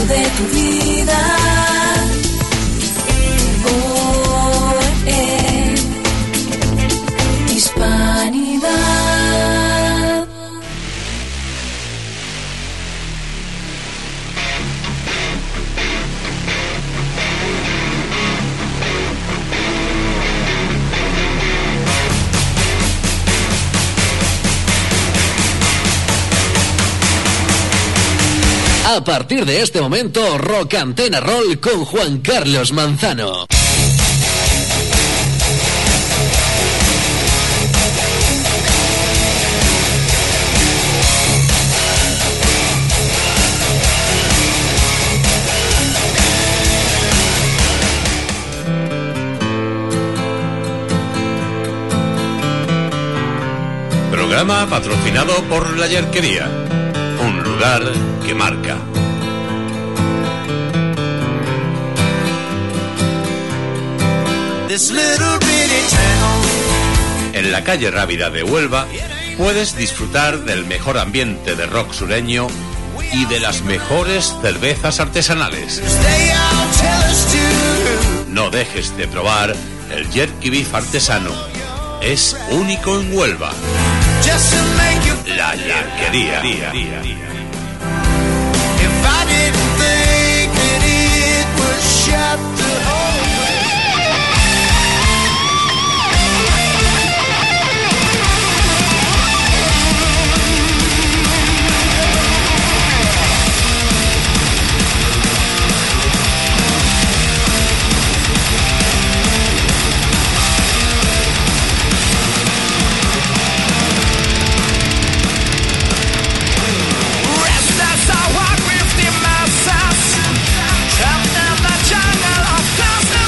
de tu vida. Hispanidad. A partir de este momento, Rock Antena Roll con Juan Carlos Manzano. Programa patrocinado por La Yerquería, un lugar que marca. En la calle Rábida de Huelva puedes disfrutar del mejor ambiente de rock sureño y de las mejores cervezas artesanales. No dejes de probar el jerky beef artesano. Es único en Huelva. La Yerquería. Trapped in the jungle of dust.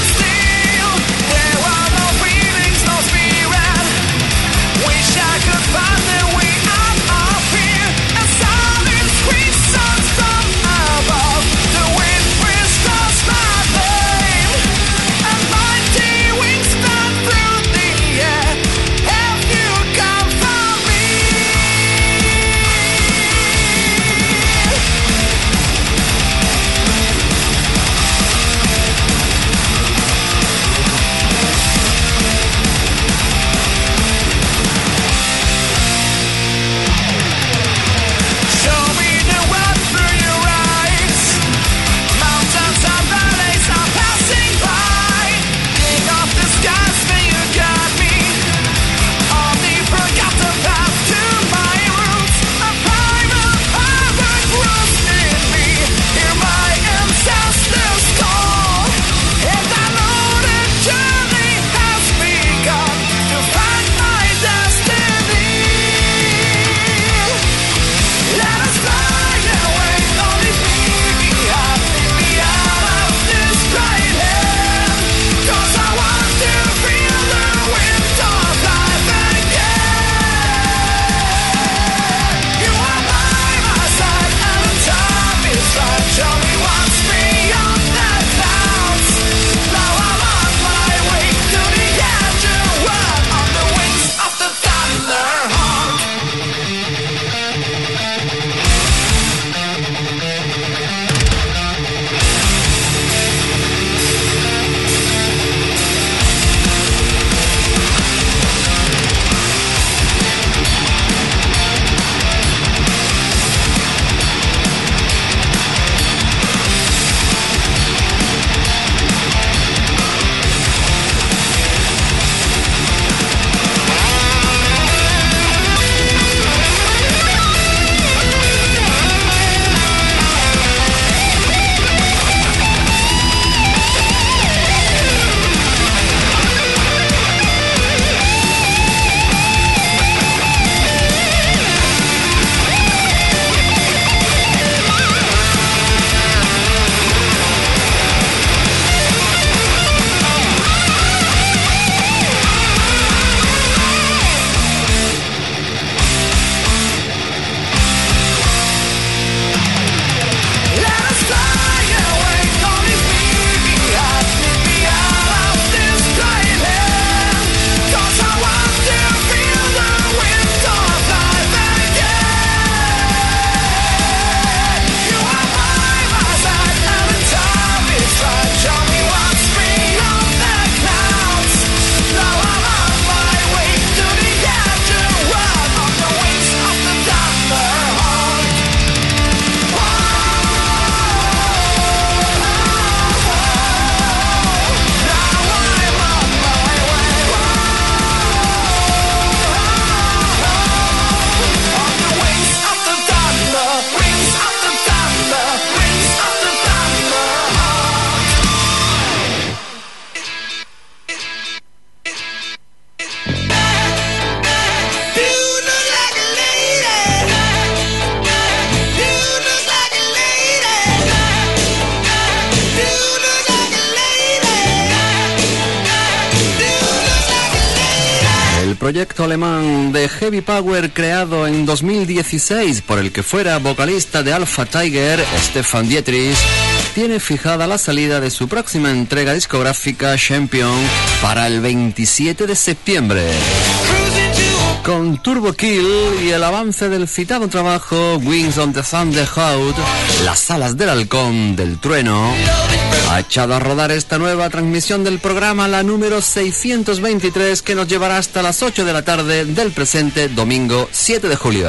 proyecto alemán de heavy power creado en 2016 por el que fuera vocalista de Alpha Tiger, Stefan Dietrich, tiene fijada la salida de su próxima entrega discográfica, Champion, para el 27 de septiembre. Con Turbo Kill y el avance del citado trabajo Wings on the Thundercloud, las alas del halcón del trueno, ha echado a rodar esta nueva transmisión del programa, la número 623, que nos llevará hasta las 8 de la tarde del presente domingo 7 de julio.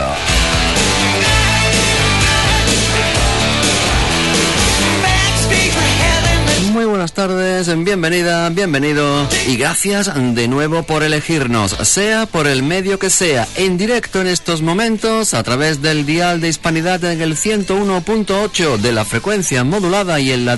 Muy buenas tardes, bienvenida, bienvenido y gracias de nuevo por elegirnos, sea por el medio que sea, en directo en estos momentos a través del dial de Hispanidad en el 101.8 de la frecuencia modulada y en la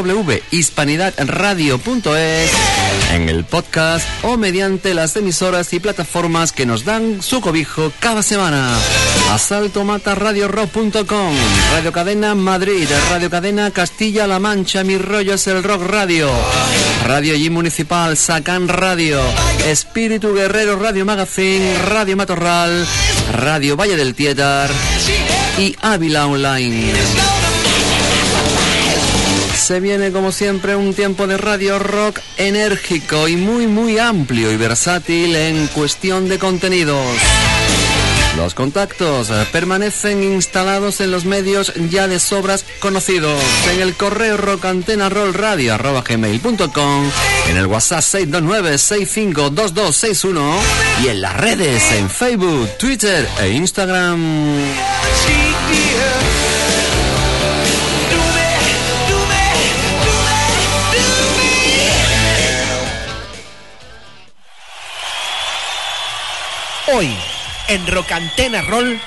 www.hispanidadradio.es, en el podcast o mediante las emisoras y plataformas que nos dan su cobijo cada semana. asaltomataradiorock.com, Radio Cadena Madrid, Radio Cadena Castilla-La Mancha, Mi Rollo es el Rock Radio, Radio G Municipal, Sacán Radio, Espíritu Guerrero Radio Magazine, Radio Matorral, Radio Valle del Tietar y Ávila Online. Se viene como siempre un tiempo de radio rock enérgico y muy amplio y versátil en cuestión de contenidos. Los contactos permanecen instalados en los medios ya de sobras conocidos, en el correo rockantena.rollradio@gmail.com, en el WhatsApp 629-652261 y en las redes en Facebook, Twitter e Instagram. Hoy, en Rock Antena Roll.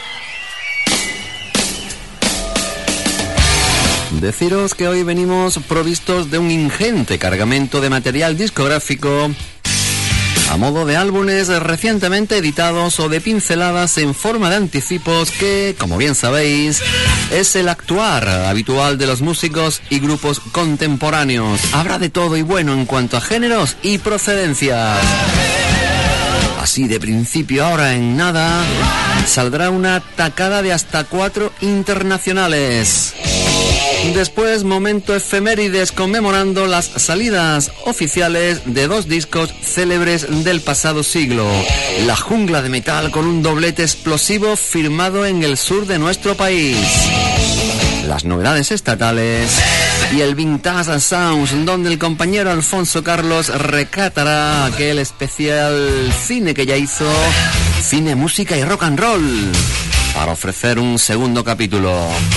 Deciros que hoy venimos provistos de un ingente cargamento de material discográfico a modo de álbumes recientemente editados o de pinceladas en forma de anticipos que, como bien sabéis, es el actuar habitual de los músicos y grupos contemporáneos. Habrá de todo y bueno en cuanto a géneros y procedencias. Así de principio, ahora en nada, saldrá una tacada de hasta 4 internacionales. Después, momento efemérides conmemorando las salidas oficiales de 2 discos célebres del pasado siglo. La jungla de metal con un doblete explosivo firmado en el sur de nuestro país. Las novedades estatales y el Vintage Sounds, donde el compañero Alfonso Carlos recatará aquel especial cine que ya hizo, cine, música y rock and roll, para ofrecer un segundo capítulo.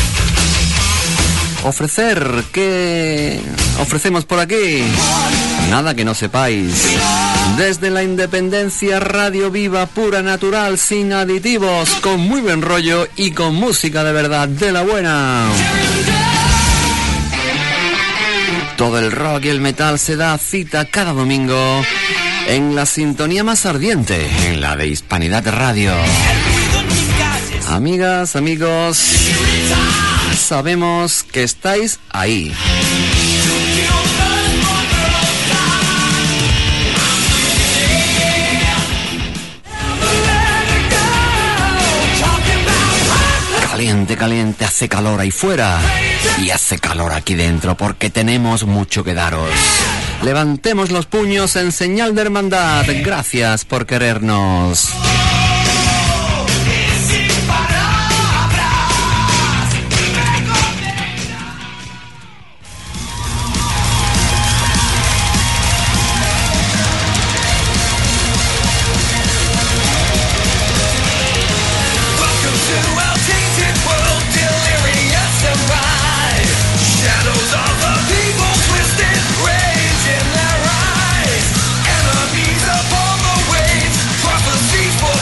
¿Ofrecer qué ofrecemos por aquí? Nada que no sepáis. Desde la independencia, radio viva, pura, natural, sin aditivos, con muy buen rollo y con música de verdad, de la buena. Todo el rock y el metal se da cita cada domingo en la sintonía más ardiente, en la de Hispanidad Radio. Amigas, amigos, sabemos que estáis ahí. Caliente, caliente, hace calor ahí fuera y hace calor aquí dentro porque tenemos mucho que daros. Levantemos los puños en señal de hermandad. Gracias por querernos. Enemies upon the waves, prophecies for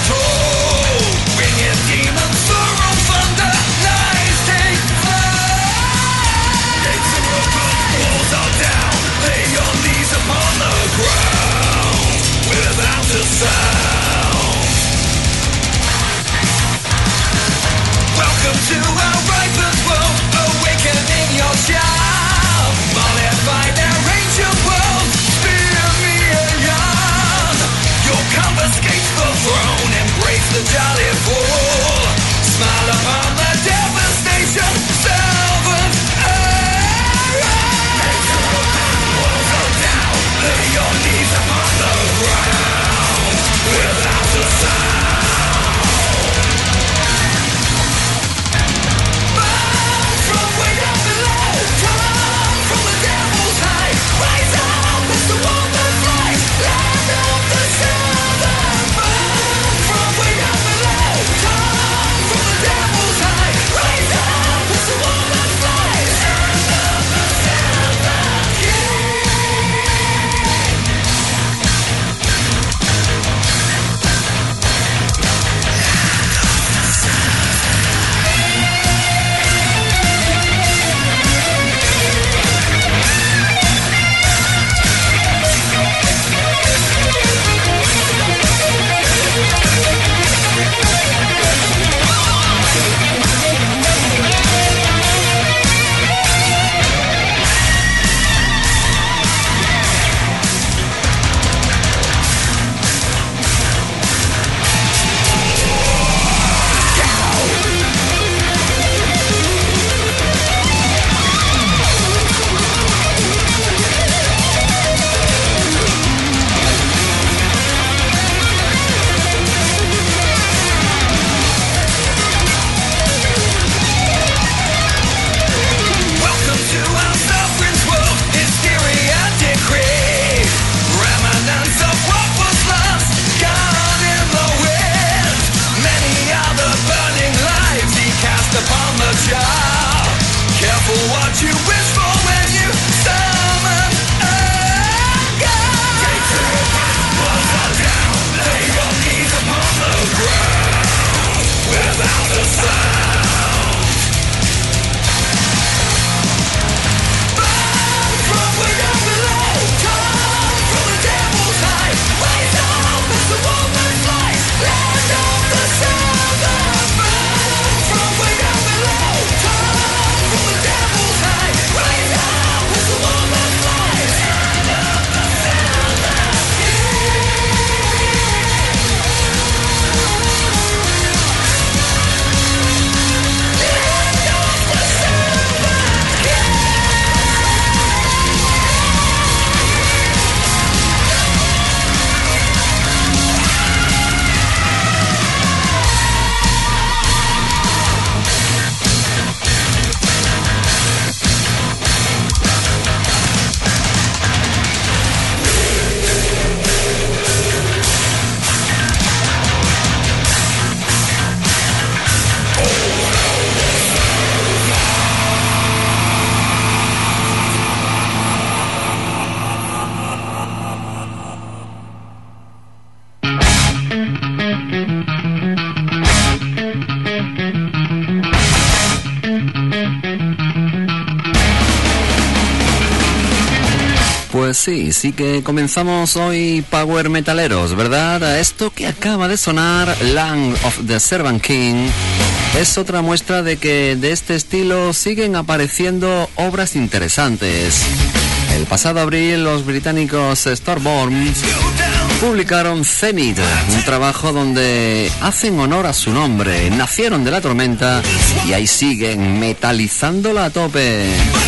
Pues sí que comenzamos hoy power metaleros, ¿verdad? Esto que acaba de sonar, Land of the Serpent King, es otra muestra de que de este estilo siguen apareciendo obras interesantes. El pasado abril los británicos Starborn publicaron Zenith, un trabajo donde hacen honor a su nombre. Nacieron de la tormenta y ahí siguen metalizándola a tope.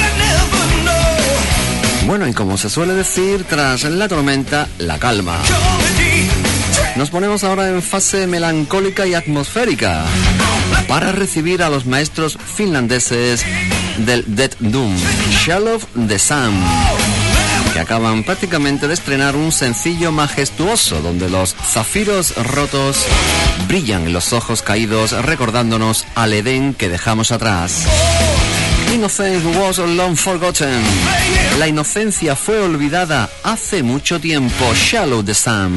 Bueno, y como se suele decir, tras la tormenta, la calma. Nos ponemos ahora en fase melancólica y atmosférica para recibir a los maestros finlandeses del Death Doom, Shell of the Sun, que acaban prácticamente de estrenar un sencillo majestuoso donde los zafiros rotos brillan en los ojos caídos, recordándonos al Edén que dejamos atrás. Innocence was long forgotten. La inocencia fue olvidada hace mucho tiempo. Shallow the Sun.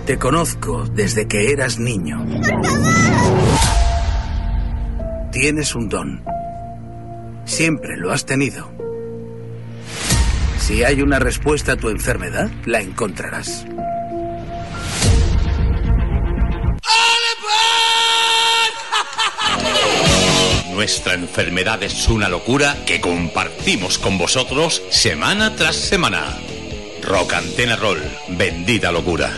Te conozco desde que eras niño. Tienes un don. Siempre lo has tenido. Si hay una respuesta a tu enfermedad, la encontrarás. Nuestra enfermedad es una locura que compartimos con vosotros semana tras semana. Rock Antena Roll, bendita locura.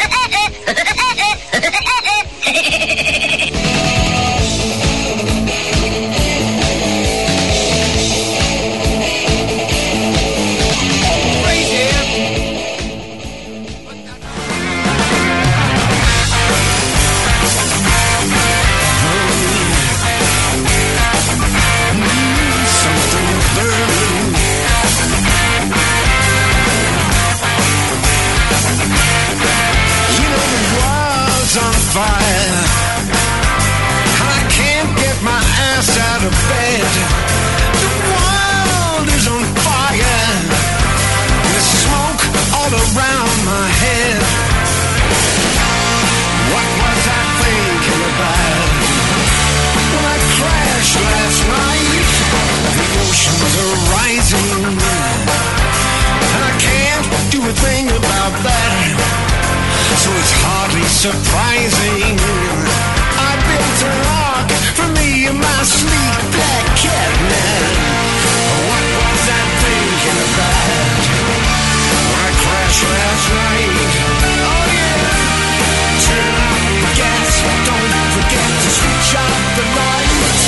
Surprising, I built a rock for me and my sleek black cat man. What was I thinking about when I crashed last night? Oh yeah, turn off the gas, don't forget to switch off the lights.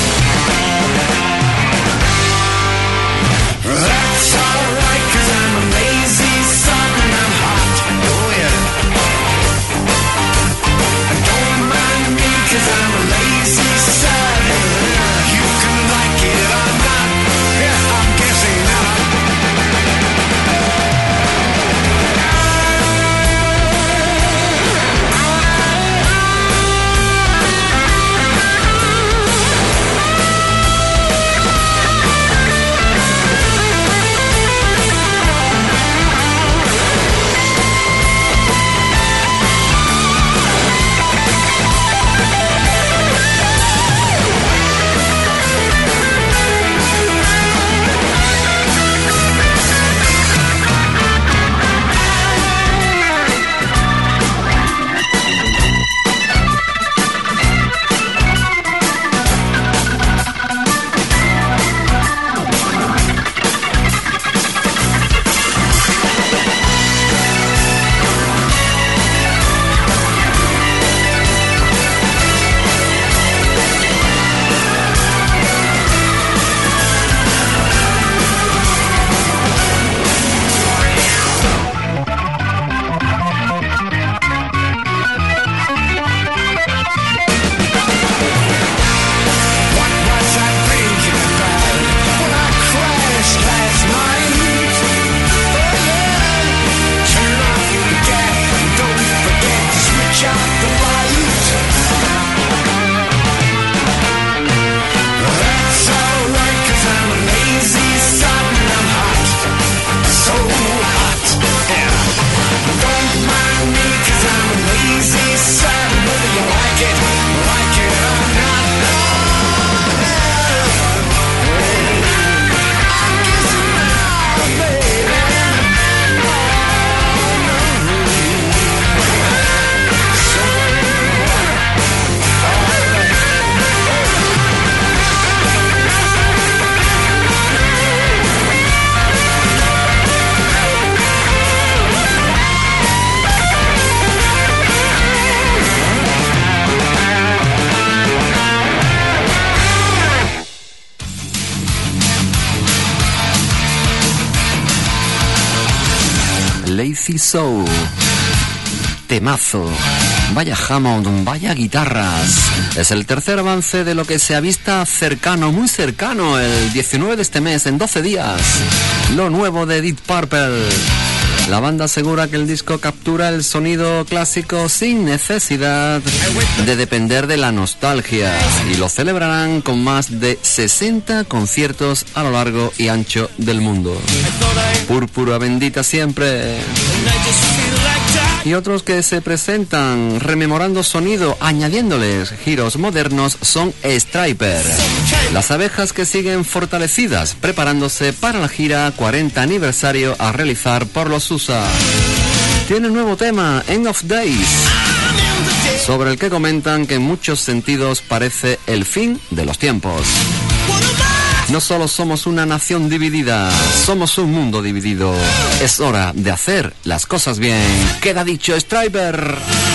That's alright, 'cause I'm a lazy son and I'm hot. Oh yeah. 'Cause I'm a lazy son. You can like it or not. Yeah, I'm guessing not. Lazy Soul, temazo, vaya Hammond, vaya guitarras. Es el tercer avance de lo que se avista cercano, muy cercano, el 19 de este mes, en 12 días. Lo nuevo de Deep Purple. La banda asegura que el disco captura el sonido clásico sin necesidad de depender de la nostalgia, y lo celebrarán con más de 60 conciertos a lo largo y ancho del mundo. Púrpura bendita siempre. Y otros que se presentan rememorando sonido, añadiéndoles giros modernos, son Stryper. Las abejas que siguen fortalecidas, preparándose para la gira 40 aniversario a realizar por los USA. Tiene un nuevo tema, End of Days, sobre el que comentan que en muchos sentidos parece el fin de los tiempos. No solo somos una nación dividida, somos un mundo dividido. Es hora de hacer las cosas bien. Queda dicho, Stryper.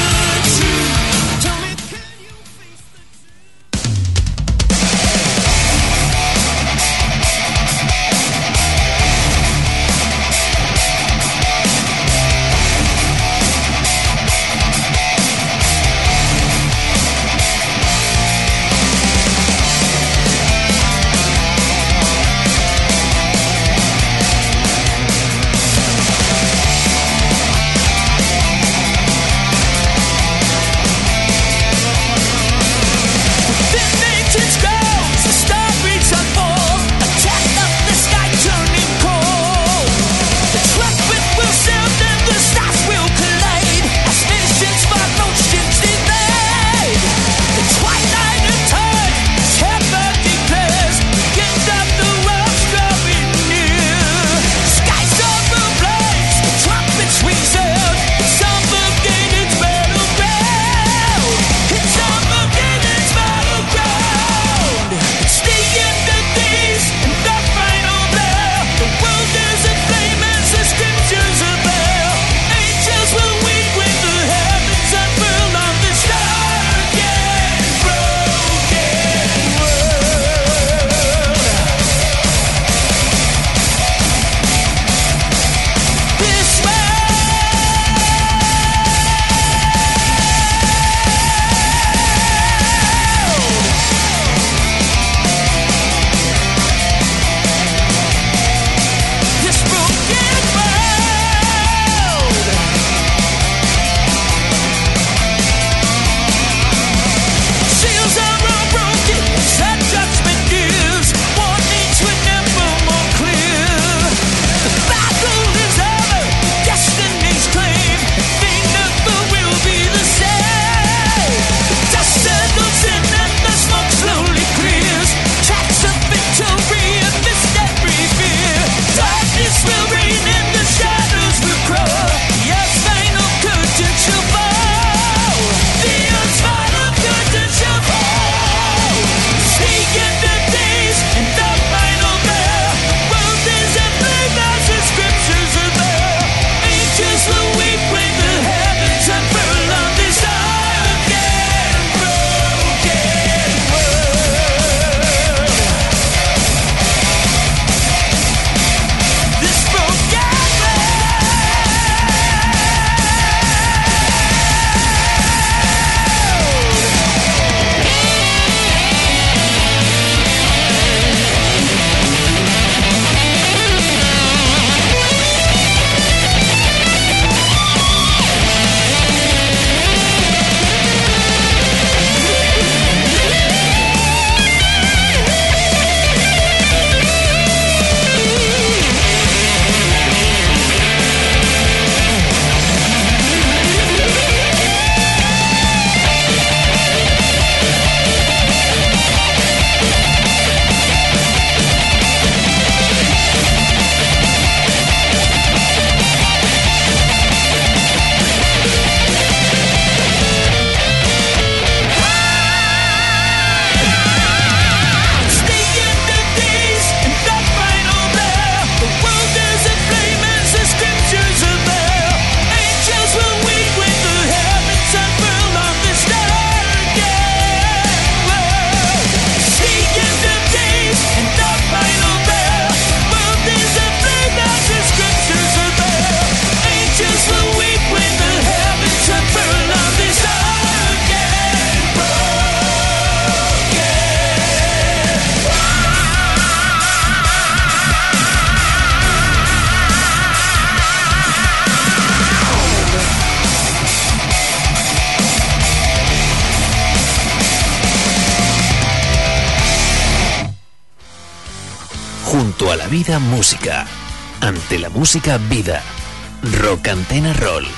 Junto a la vida, música. Ante la música, vida. Rock Antena Roll.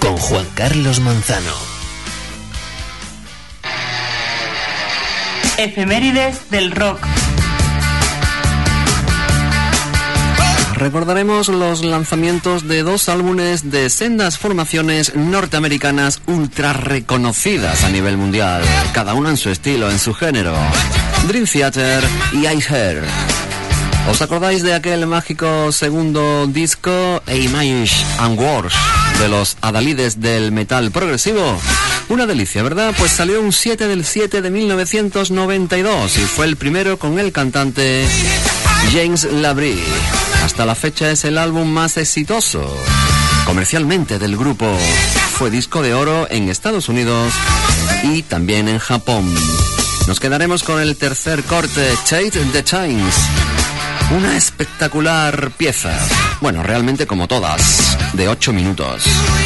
con Juan Carlos Manzano. Efemérides del rock. Recordaremos los lanzamientos de 2 álbumes de sendas formaciones norteamericanas ultra reconocidas a nivel mundial, cada una en su estilo, en su género: Dream Theater y Iceheart. ¿Os acordáis de aquel mágico segundo disco, Image and Words, de los adalides del metal progresivo? Una delicia, ¿verdad? Pues salió un 7 del 7 de 1992 y fue el primero con el cantante James Labrie. Hasta la fecha es el álbum más exitoso comercialmente del grupo. Fue disco de oro en Estados Unidos y también en Japón. Nos quedaremos con el tercer corte, Chase the Chains. Una espectacular pieza. Bueno, realmente como todas, de 8 minutos.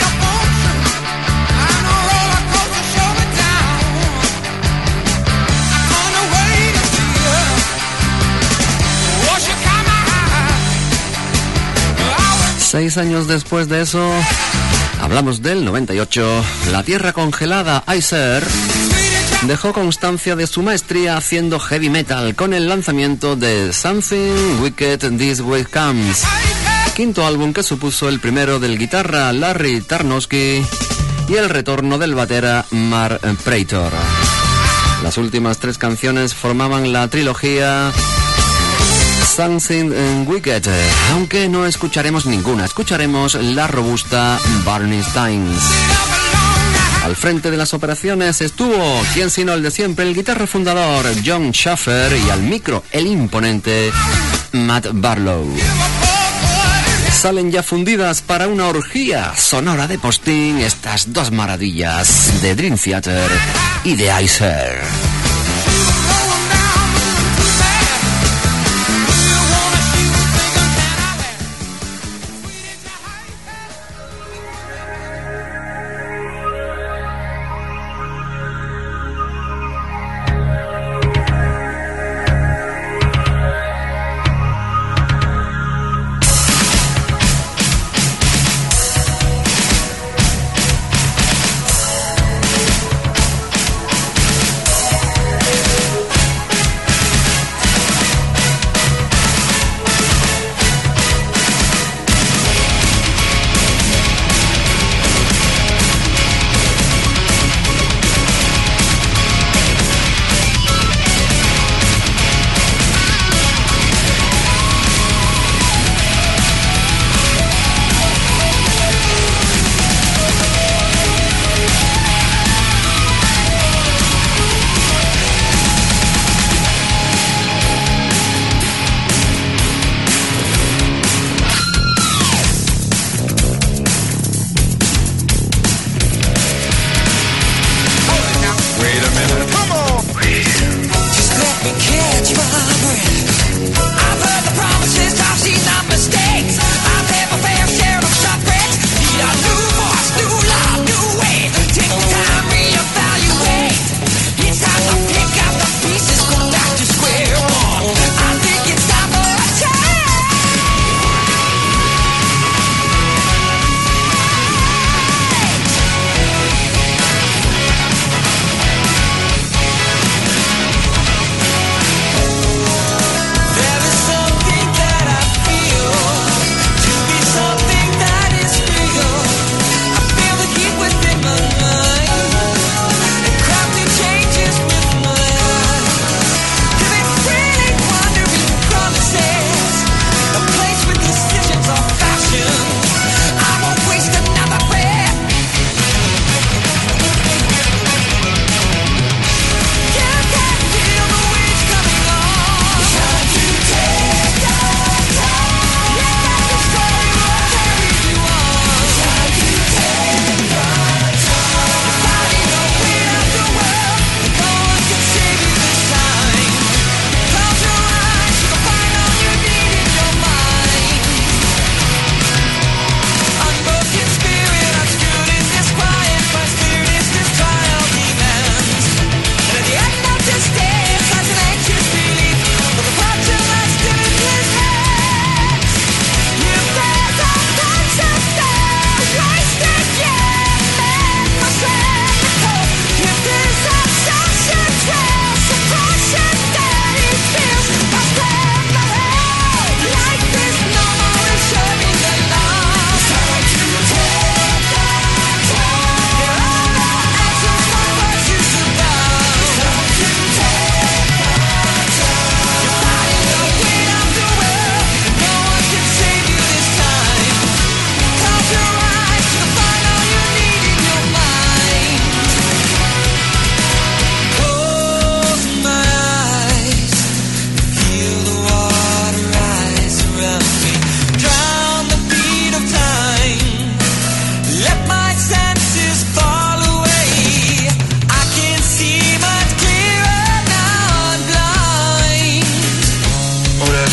Seis años después de eso, hablamos del 98, la tierra congelada Iceheart dejó constancia de su maestría haciendo heavy metal con el lanzamiento de Something Wicked This Way Comes, quinto álbum que supuso el primero del guitarra Larry Tarnowski y el retorno del batera Mark Praetor. Las últimas 3 canciones formaban la trilogía Something Wicked, aunque no escucharemos ninguna, escucharemos la robusta Burning Steins. Al frente de las operaciones estuvo, quien sino el de siempre, el guitarra fundador John Schaffer, y al micro el imponente Matt Barlow. Salen ya fundidas para una orgía sonora de postín estas 2 maravillas de Dream Theater y de Iceheart.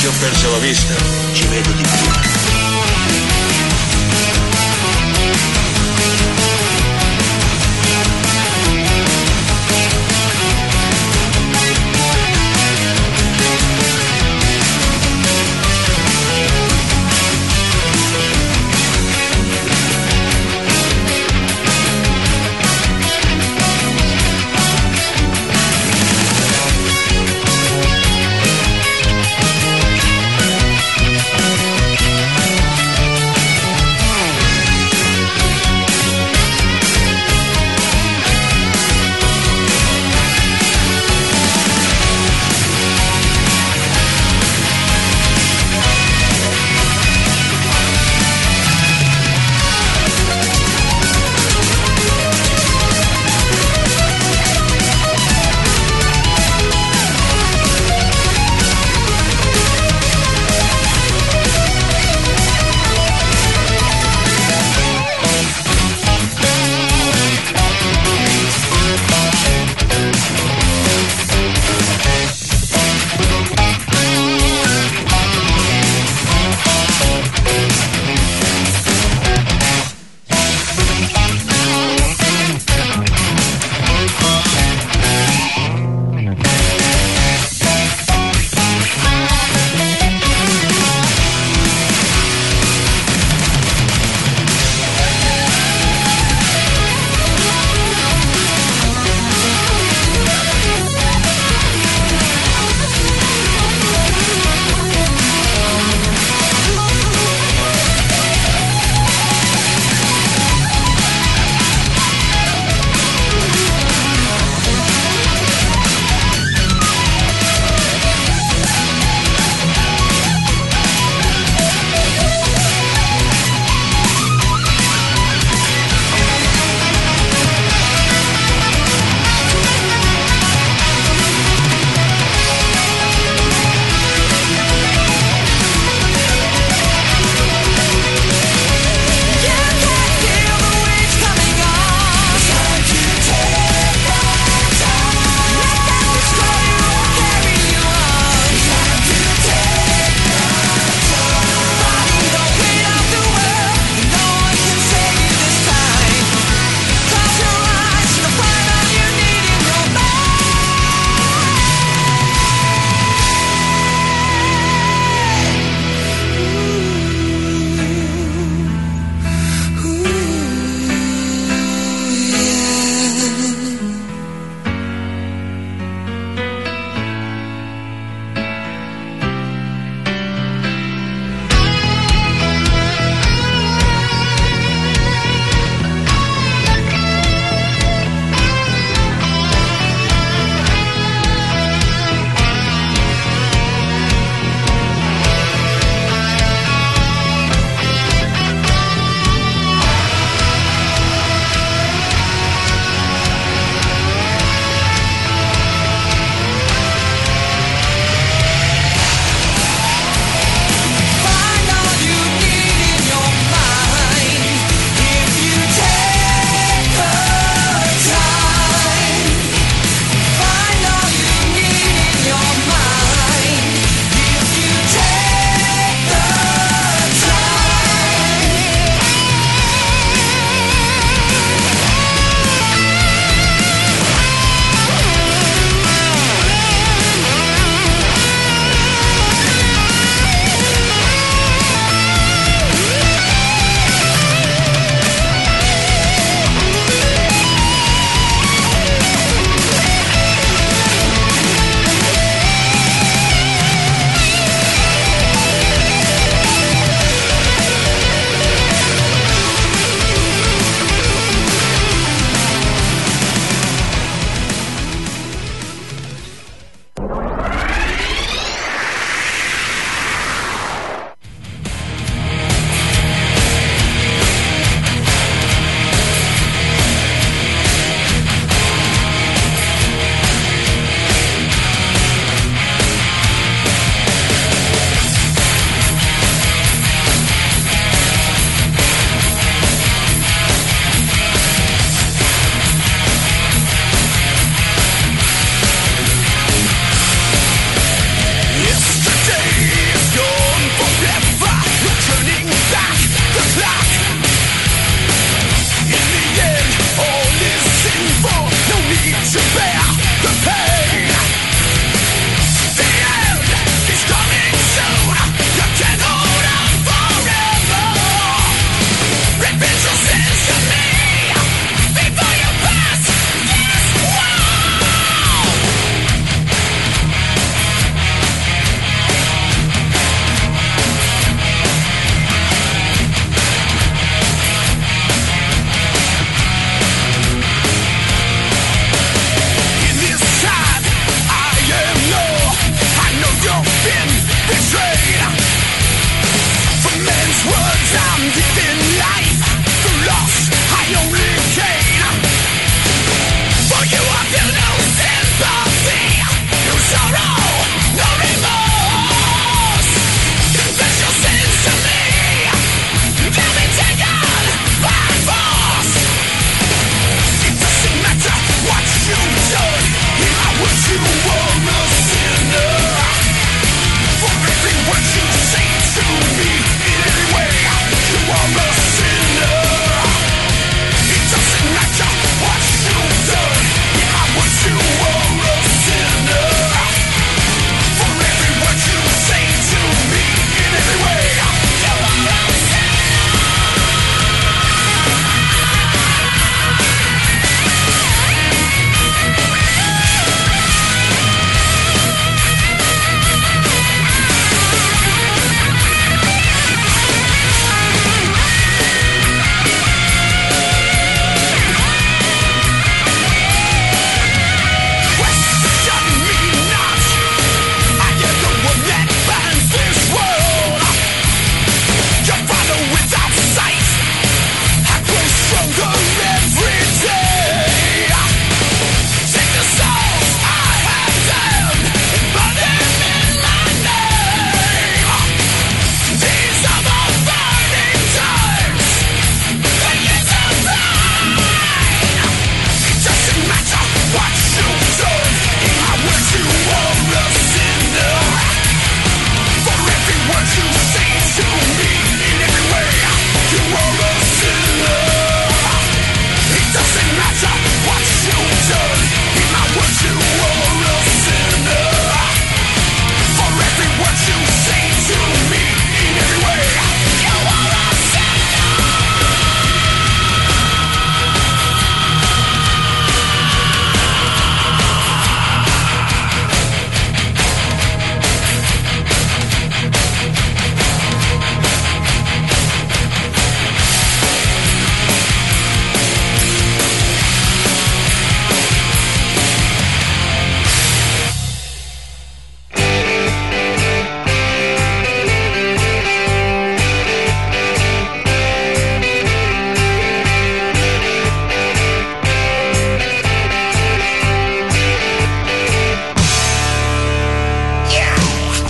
Quasi ho perso la vista. Ci vedo di più.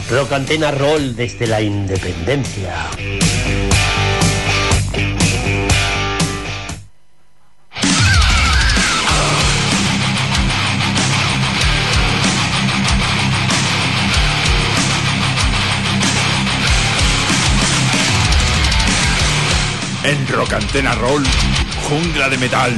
Rock Antena Roll desde la independencia. En Rock Antena Roll, jungla de metal.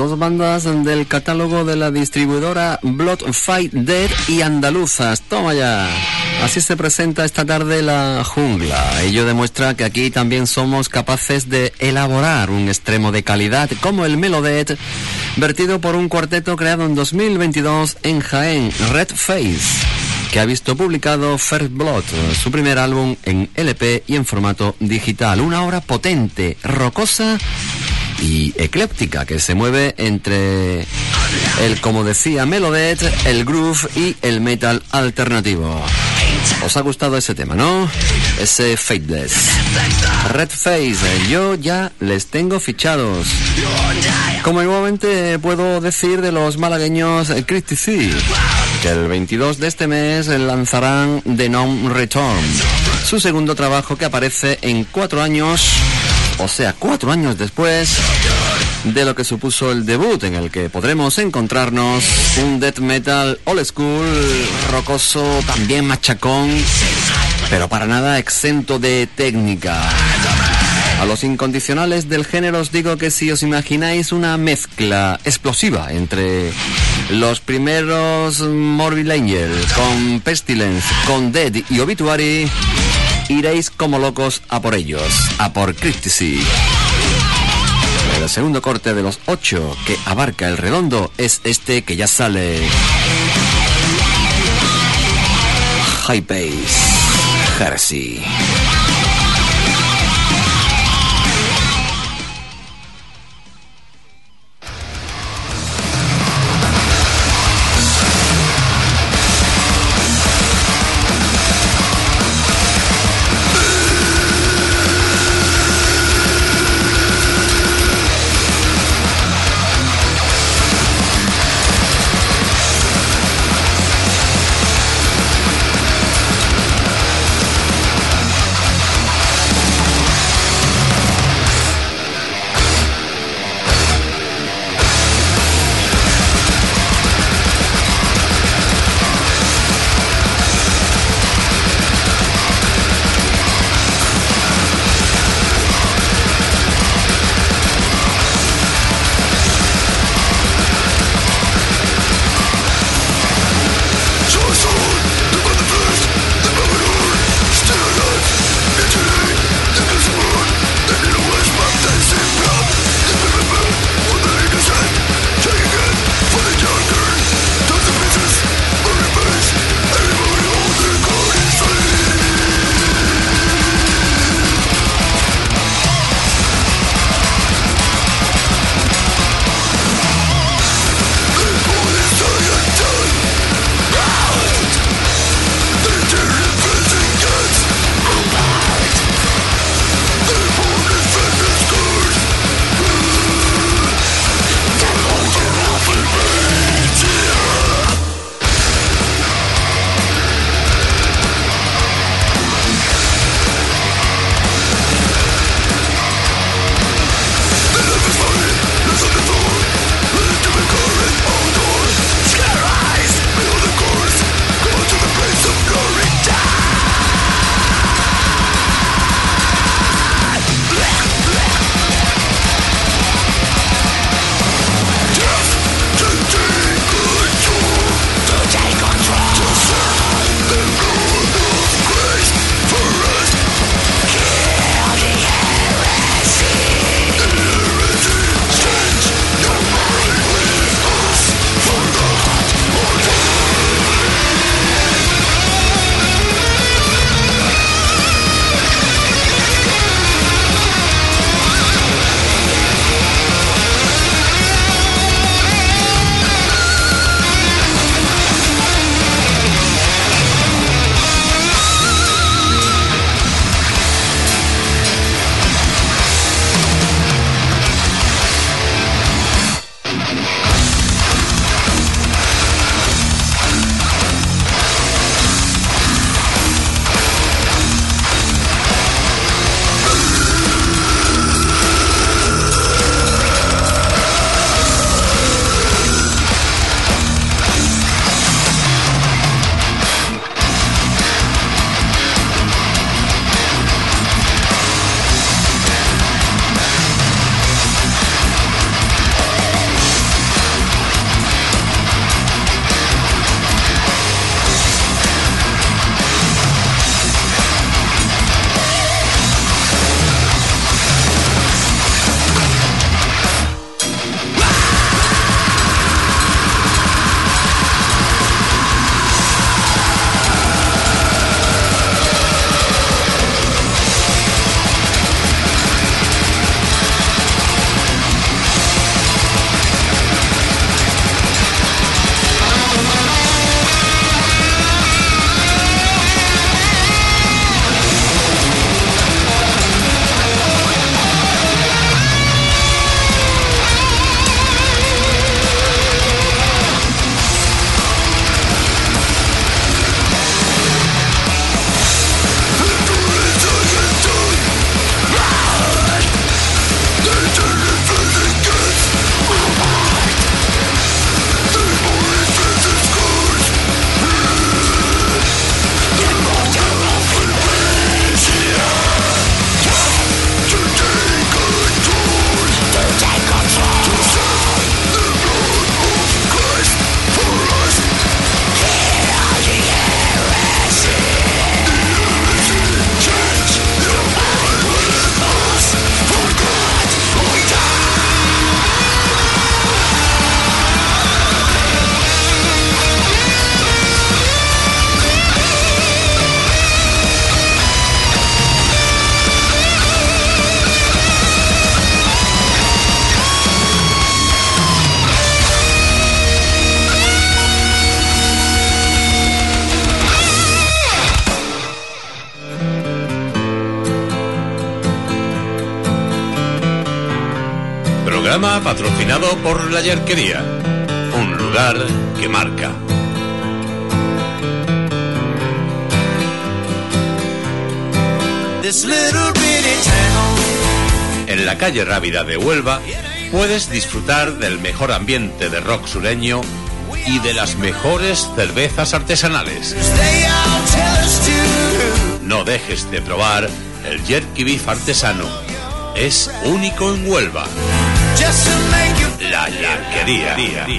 dos bandas del catálogo de la distribuidora Blood Fight Dead y Andaluzas. Toma ya. Así se presenta esta tarde La Jungla. Ello demuestra que aquí también somos capaces de elaborar un extremo de calidad como el Melodet, vertido por un cuarteto creado en 2022 en Jaén, Red Face, que ha visto publicado First Blood, su primer álbum en LP y en formato digital. Una obra potente, rocosa y ecléptica, que se mueve entre el, como decía Melodet, el groove y el metal alternativo. ¿Os ha gustado ese tema, no? Ese Fateless. Red Face, yo ya les tengo fichados. Como igualmente puedo decir de los malagueños Christy C, que el 22 de este mes lanzarán The Non Return, su segundo trabajo, que aparece en 4 años, o sea, 4 años después de lo que supuso el debut, en el que podremos encontrarnos un death metal old school, rocoso, también machacón, pero para nada exento de técnica. A los incondicionales del género os digo que si os imagináis una mezcla explosiva entre los primeros Morbid Angel con Pestilence, con Dead y Obituary, iréis como locos a por ellos, a por Crypticy. El segundo corte de los 8 que abarca el redondo es este que ya sale. High Pace, Heresy. programa patrocinado por La Yerquería, un lugar que marca. En la calle Rábida de Huelva puedes disfrutar del mejor ambiente de rock sureño y de las mejores cervezas artesanales. No dejes de probar el jerky beef artesano. Es único en Huelva. La Yerquería.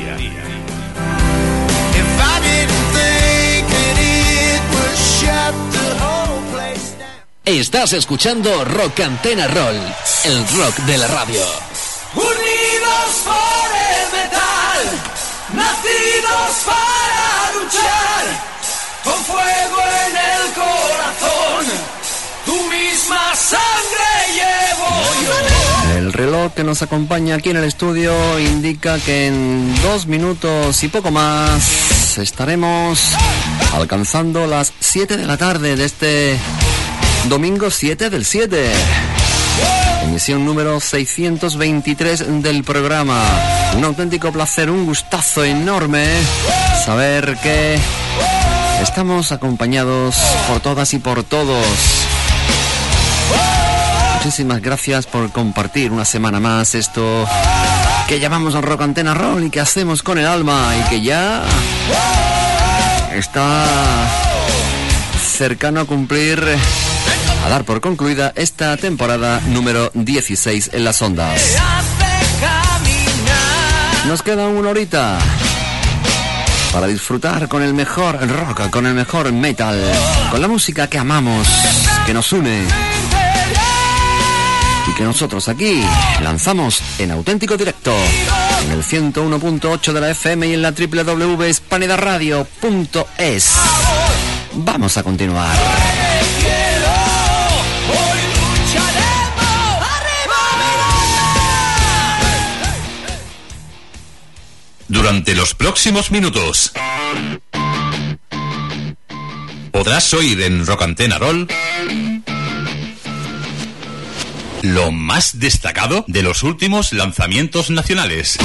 Estás escuchando Rock Antena Roll, el rock de la radio. Unidos por el metal, nacidos para luchar, con fuego en el corazón, tu misma sangre llevo yo. El reloj que nos acompaña aquí en el estudio indica que en 2 minutos y poco más estaremos alcanzando las 7 de la tarde de este domingo 7 del 7. Emisión número 623 del programa. Un auténtico placer, un gustazo enorme saber que estamos acompañados por todas y por todos. Muchísimas gracias por compartir una semana más esto que llamamos Rock Antena Roll y que hacemos con el alma y que ya está cercano a cumplir, a dar por concluida esta temporada número 16 en las ondas. Nos queda una horita para disfrutar con el mejor rock, con el mejor metal, con la música que amamos, que nos une y que nosotros aquí lanzamos en auténtico directo en el 101.8 de la FM y en la www.hispanidadradio.es. Vamos a continuar. Durante los próximos minutos podrás oír en Rock Antena Roll lo más destacado de los últimos lanzamientos nacionales.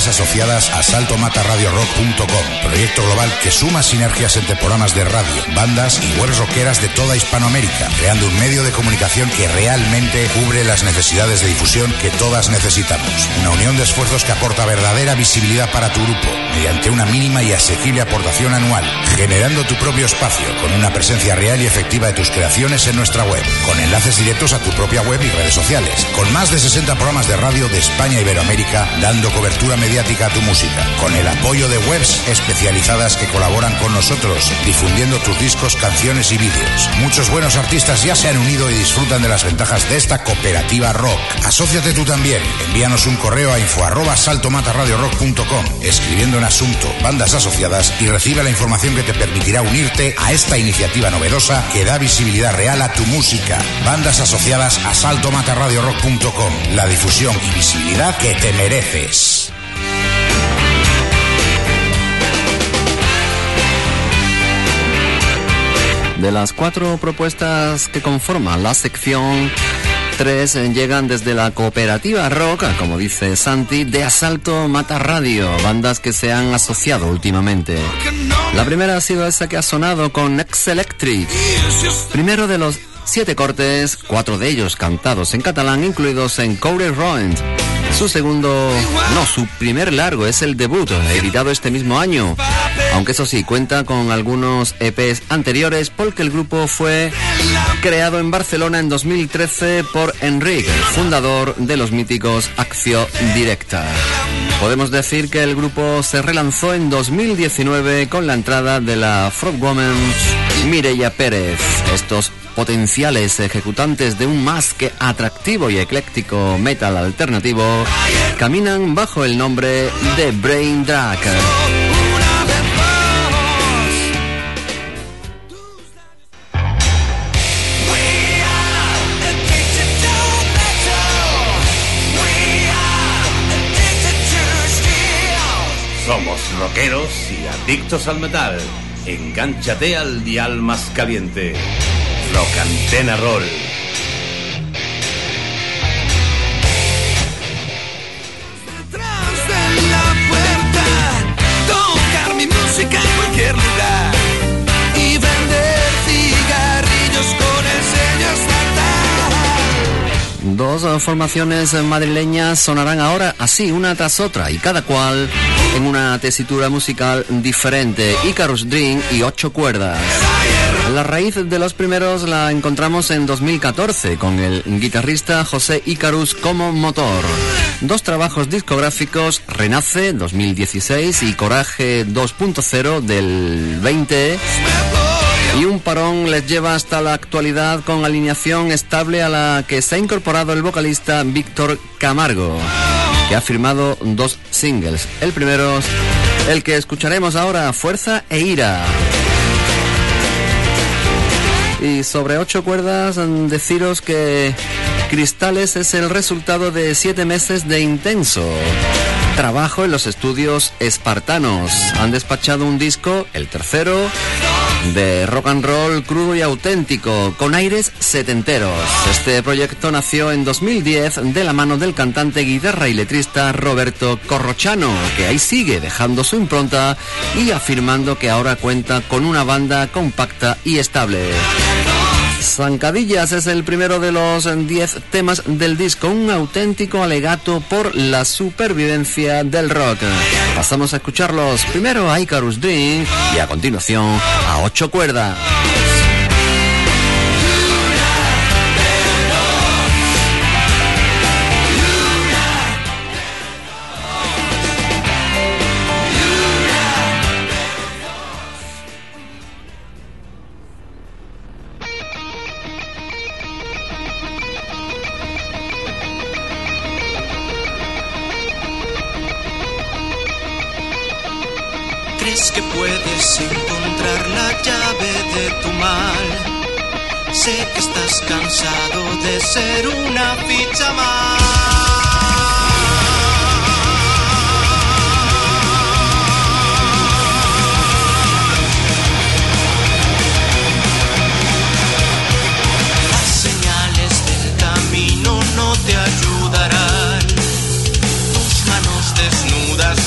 bandas asociadas a saltomatarradiorock.com, proyecto global que suma sinergias entre programas de radio, bandas y webs rockeras de toda Hispanoamérica, creando un medio de comunicación que realmente cubre las necesidades de difusión que todas necesitamos. Una unión de esfuerzos que aporta verdadera visibilidad para tu grupo, mediante una mínima y asequible aportación anual, generando tu propio espacio, con una presencia real y efectiva de tus creaciones en nuestra web, con enlaces directos a tu propia web y redes sociales, con más de 60 programas de radio de España y Iberoamérica, dando cobertura mediática a tu música, con el apoyo de webs especializadas que colaboran con nosotros, difundiendo tus discos, canciones y vídeos. Muchos buenos artistas ya se han unido y disfrutan de las ventajas de esta cooperativa rock. Asóciate tú también. Envíanos un correo a info@saltomatarradiorock.com, escribiendo en asunto bandas asociadas, y recibe la información que te permitirá unirte a esta iniciativa novedosa que da visibilidad real a tu música. Bandas asociadas a saltomatarradiorock.com, la difusión y visibilidad que te mereces. De las 4 propuestas que conforman la sección, 3 llegan desde la cooperativa rock, como dice Santi, de Asalto Mata Radio, bandas que se han asociado últimamente. La primera ha sido esa que ha sonado con Nex Electric, primero de los 7 cortes, 4 de ellos cantados en catalán, incluidos en Code Ruined. Su primer largo es el debut, editado este mismo año, aunque eso sí, cuenta con algunos EPs anteriores, porque el grupo fue creado en Barcelona en 2013 por Enric, fundador de los míticos Acció Directa. Podemos decir que el grupo se relanzó en 2019 con la entrada de la frontwoman Mireia Pérez. Estos potenciales ejecutantes de un más que atractivo y ecléctico metal alternativo caminan bajo el nombre de Brain Drag. Somos rockeros y adictos al metal. Engánchate al dial más caliente. Rock Antena Roll. Detrás de la puerta, tocar mi música en cualquier lugar y vender cigarrillos con el sello estatal. 2 formaciones madrileñas sonarán ahora así, una tras otra, y cada cual en una tesitura musical diferente. Icarus Dream y 8 cuerdas. La raíz de los primeros la encontramos en 2014 con el guitarrista José Icarus como motor. 2 trabajos discográficos, Renace 2016 y Coraje 2.0 del 20, y un parón les lleva hasta la actualidad con alineación estable a la que se ha incorporado el vocalista Víctor Camargo, que ha firmado 2 singles. El primero, el que escucharemos ahora, Fuerza e Ira. Y sobre 8 cuerdas, deciros que Cristales es el resultado de 7 meses de intenso trabajo en los estudios espartanos. Han despachado un disco, el tercero, de rock and roll crudo y auténtico, con aires setenteros. Este proyecto nació en 2010 de la mano del cantante, guitarra y letrista Roberto Corrochano, que ahí sigue dejando su impronta y afirmando que ahora cuenta con una banda compacta y estable. Zancadillas es el primero de los 10 temas del disco, un auténtico alegato por la supervivencia del rock. Pasamos a escucharlos primero a Icarus Dream y a continuación a 8 cuerdas. ¿Crees que puedes encontrar la llave de tu mal? Sé que estás cansado de ser una ficha más. Las señales del camino no te ayudarán. Tus manos desnudas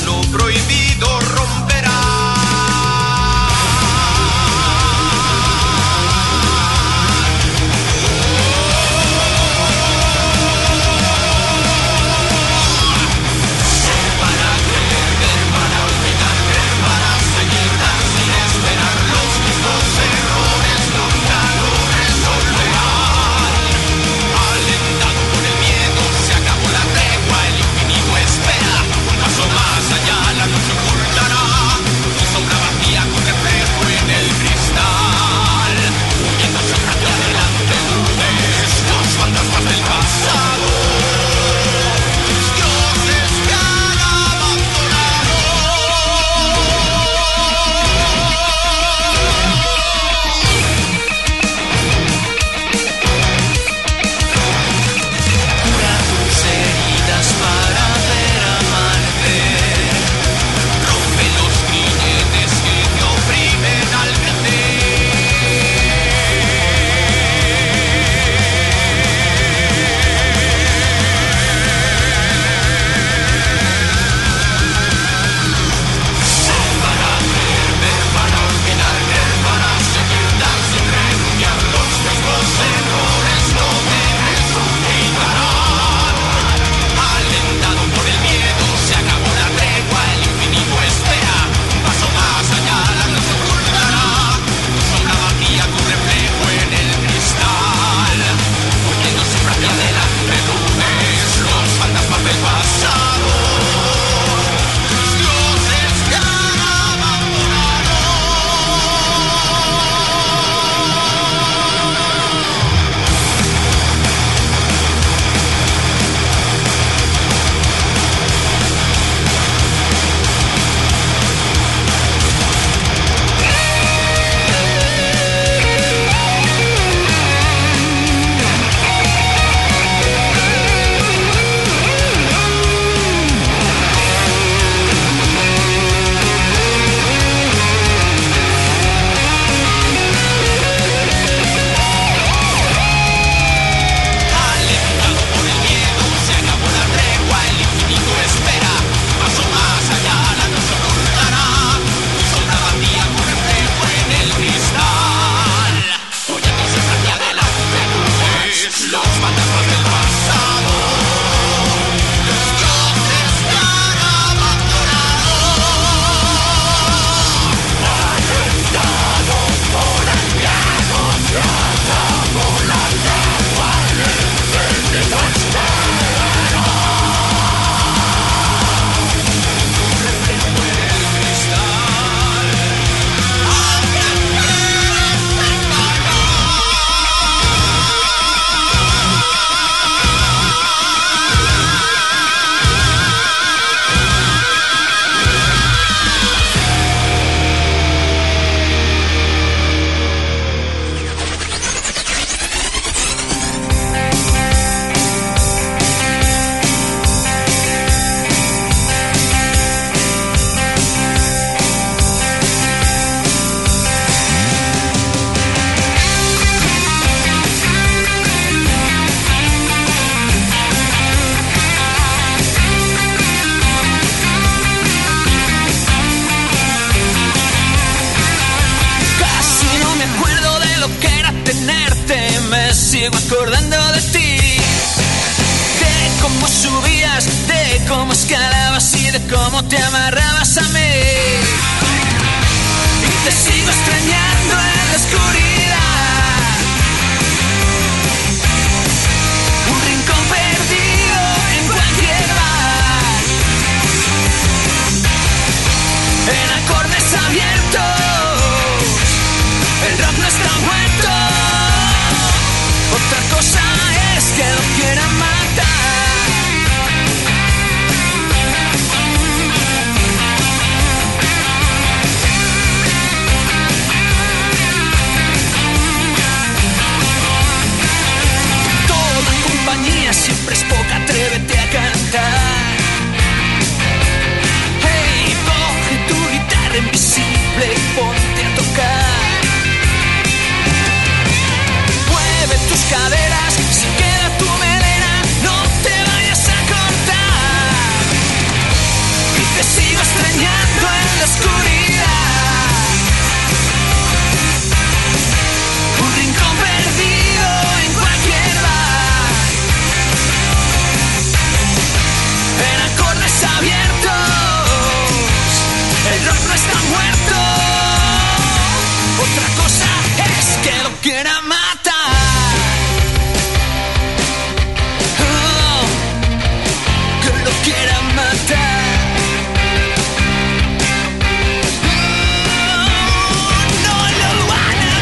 sigo acordando de ti, de cómo subías, de cómo escalabas y de cómo te amarrabas a mí. Y te sigo extrañando en la oscuridad, un rincón perdido en cualquier bar, en acordes abiertos, el rock no está muerto. Otra cosa es que lo quieran matar. Toda compañía siempre es poca, atrévete a cantar. Hey, coge tu guitarra invisible y ponte a tocar. Tus caderas, si queda tu melena, no te vayas a cortar. Y te sigo extrañando en la oscuridad, un rincón perdido en cualquier bar, en acordes abiertos, el rock no está muerto. Otra cosa es que lo quieran matar. Quieran matar. No lo van a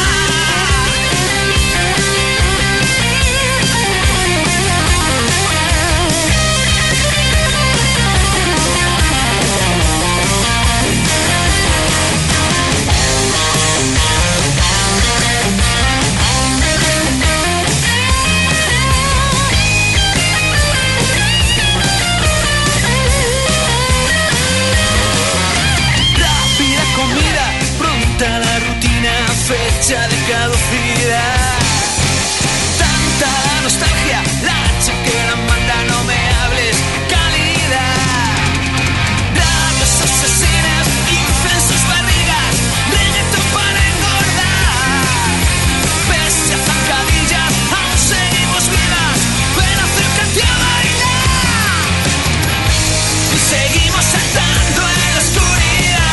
la rutina, fecha de caducidad. Tanta nostalgia, la chequera manda, no me hables, calidad. Labios asesinas, incensos, barrigas, reggaetón para engordar. Pese a zancadillas, aún seguimos vivas, ven a acercarte a bailar. Y seguimos saltando en la oscuridad.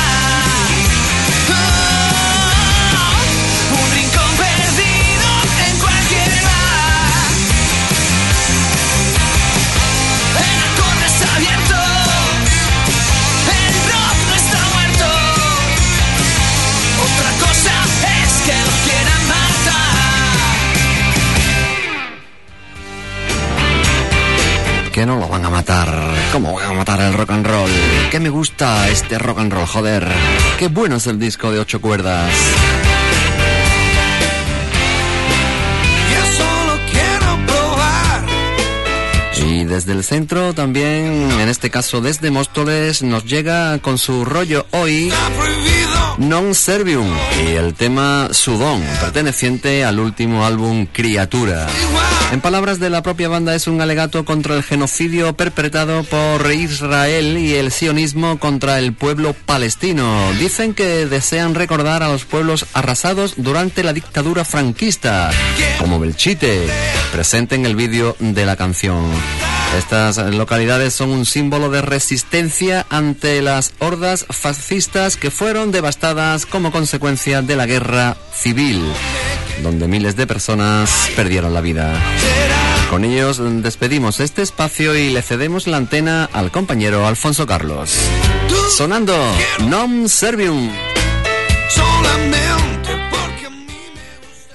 Que no lo van a matar. ¿Cómo van a matar el rock and roll? Que me gusta este rock and roll, joder. Qué bueno es el disco de 8 cuerdas. Yo solo quiero probar. Y desde el centro también, en este caso desde Móstoles, nos llega con su rollo hoy Non Servium y el tema Sudón, perteneciente al último álbum Criatura. En palabras de la propia banda, es un alegato contra el genocidio perpetrado por Israel y el sionismo contra el pueblo palestino. Dicen que desean recordar a los pueblos arrasados durante la dictadura franquista, como Belchite, presente en el vídeo de la canción. Estas localidades son un símbolo de resistencia ante las hordas fascistas que fueron devastadas como consecuencia de la guerra civil, donde miles de personas perdieron la vida. Con ellos despedimos este espacio y le cedemos la antena al compañero Alfonso Carlos. Sonando Non Servium. Solamente porque a mí me gusta.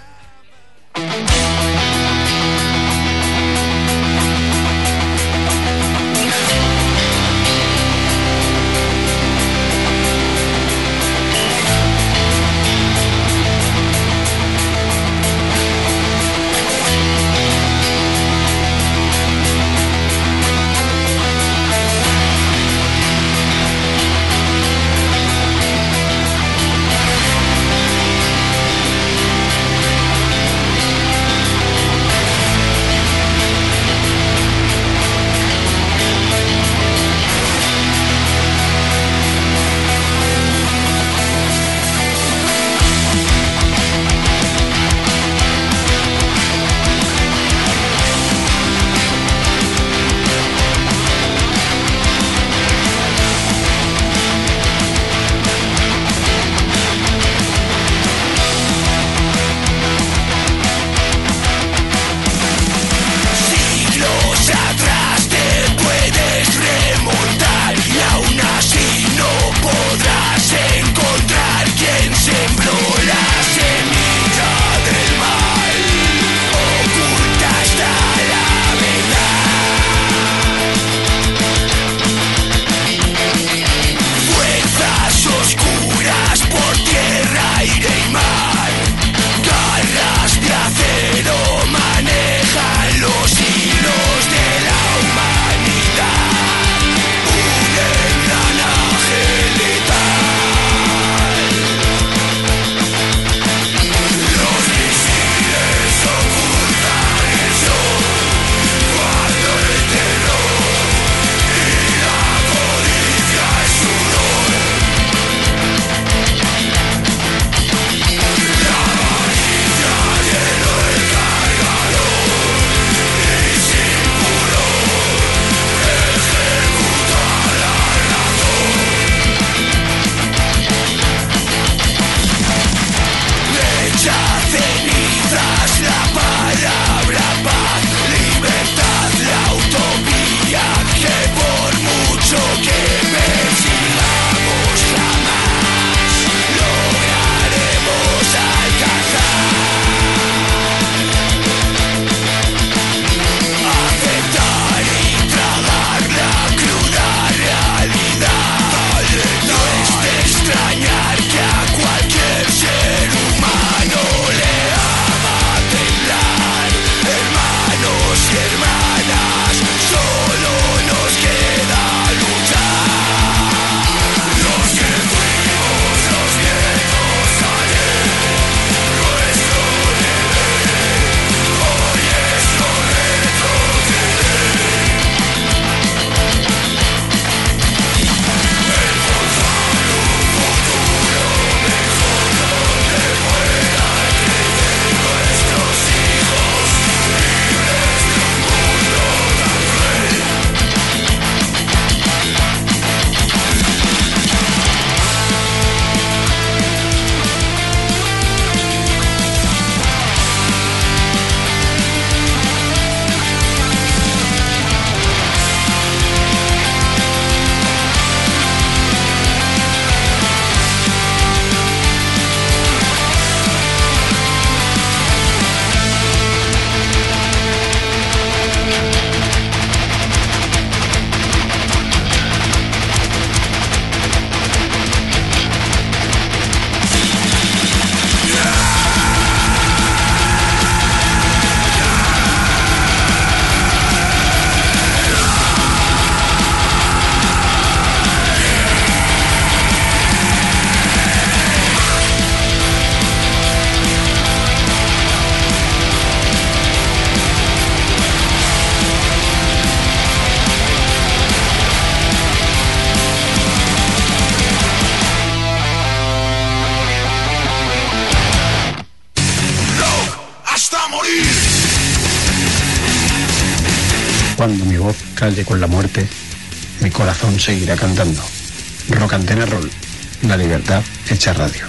cuando mi voz calle con la muerte, mi corazón seguirá cantando. Rock Antena Roll, la libertad hecha radio.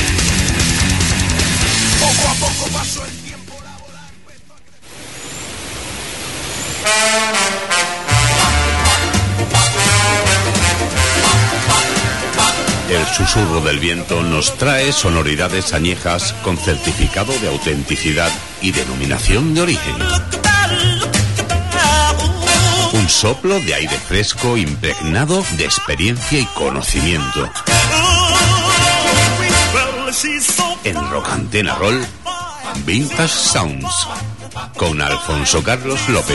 Poco a poco pasó el tiempo. El susurro del viento nos trae sonoridades añejas con certificado de autenticidad y denominación de origen. Un soplo de aire fresco impregnado de experiencia y conocimiento. En Rock Antena Roll, Vintage Sounds, con Alfonso Carlos López.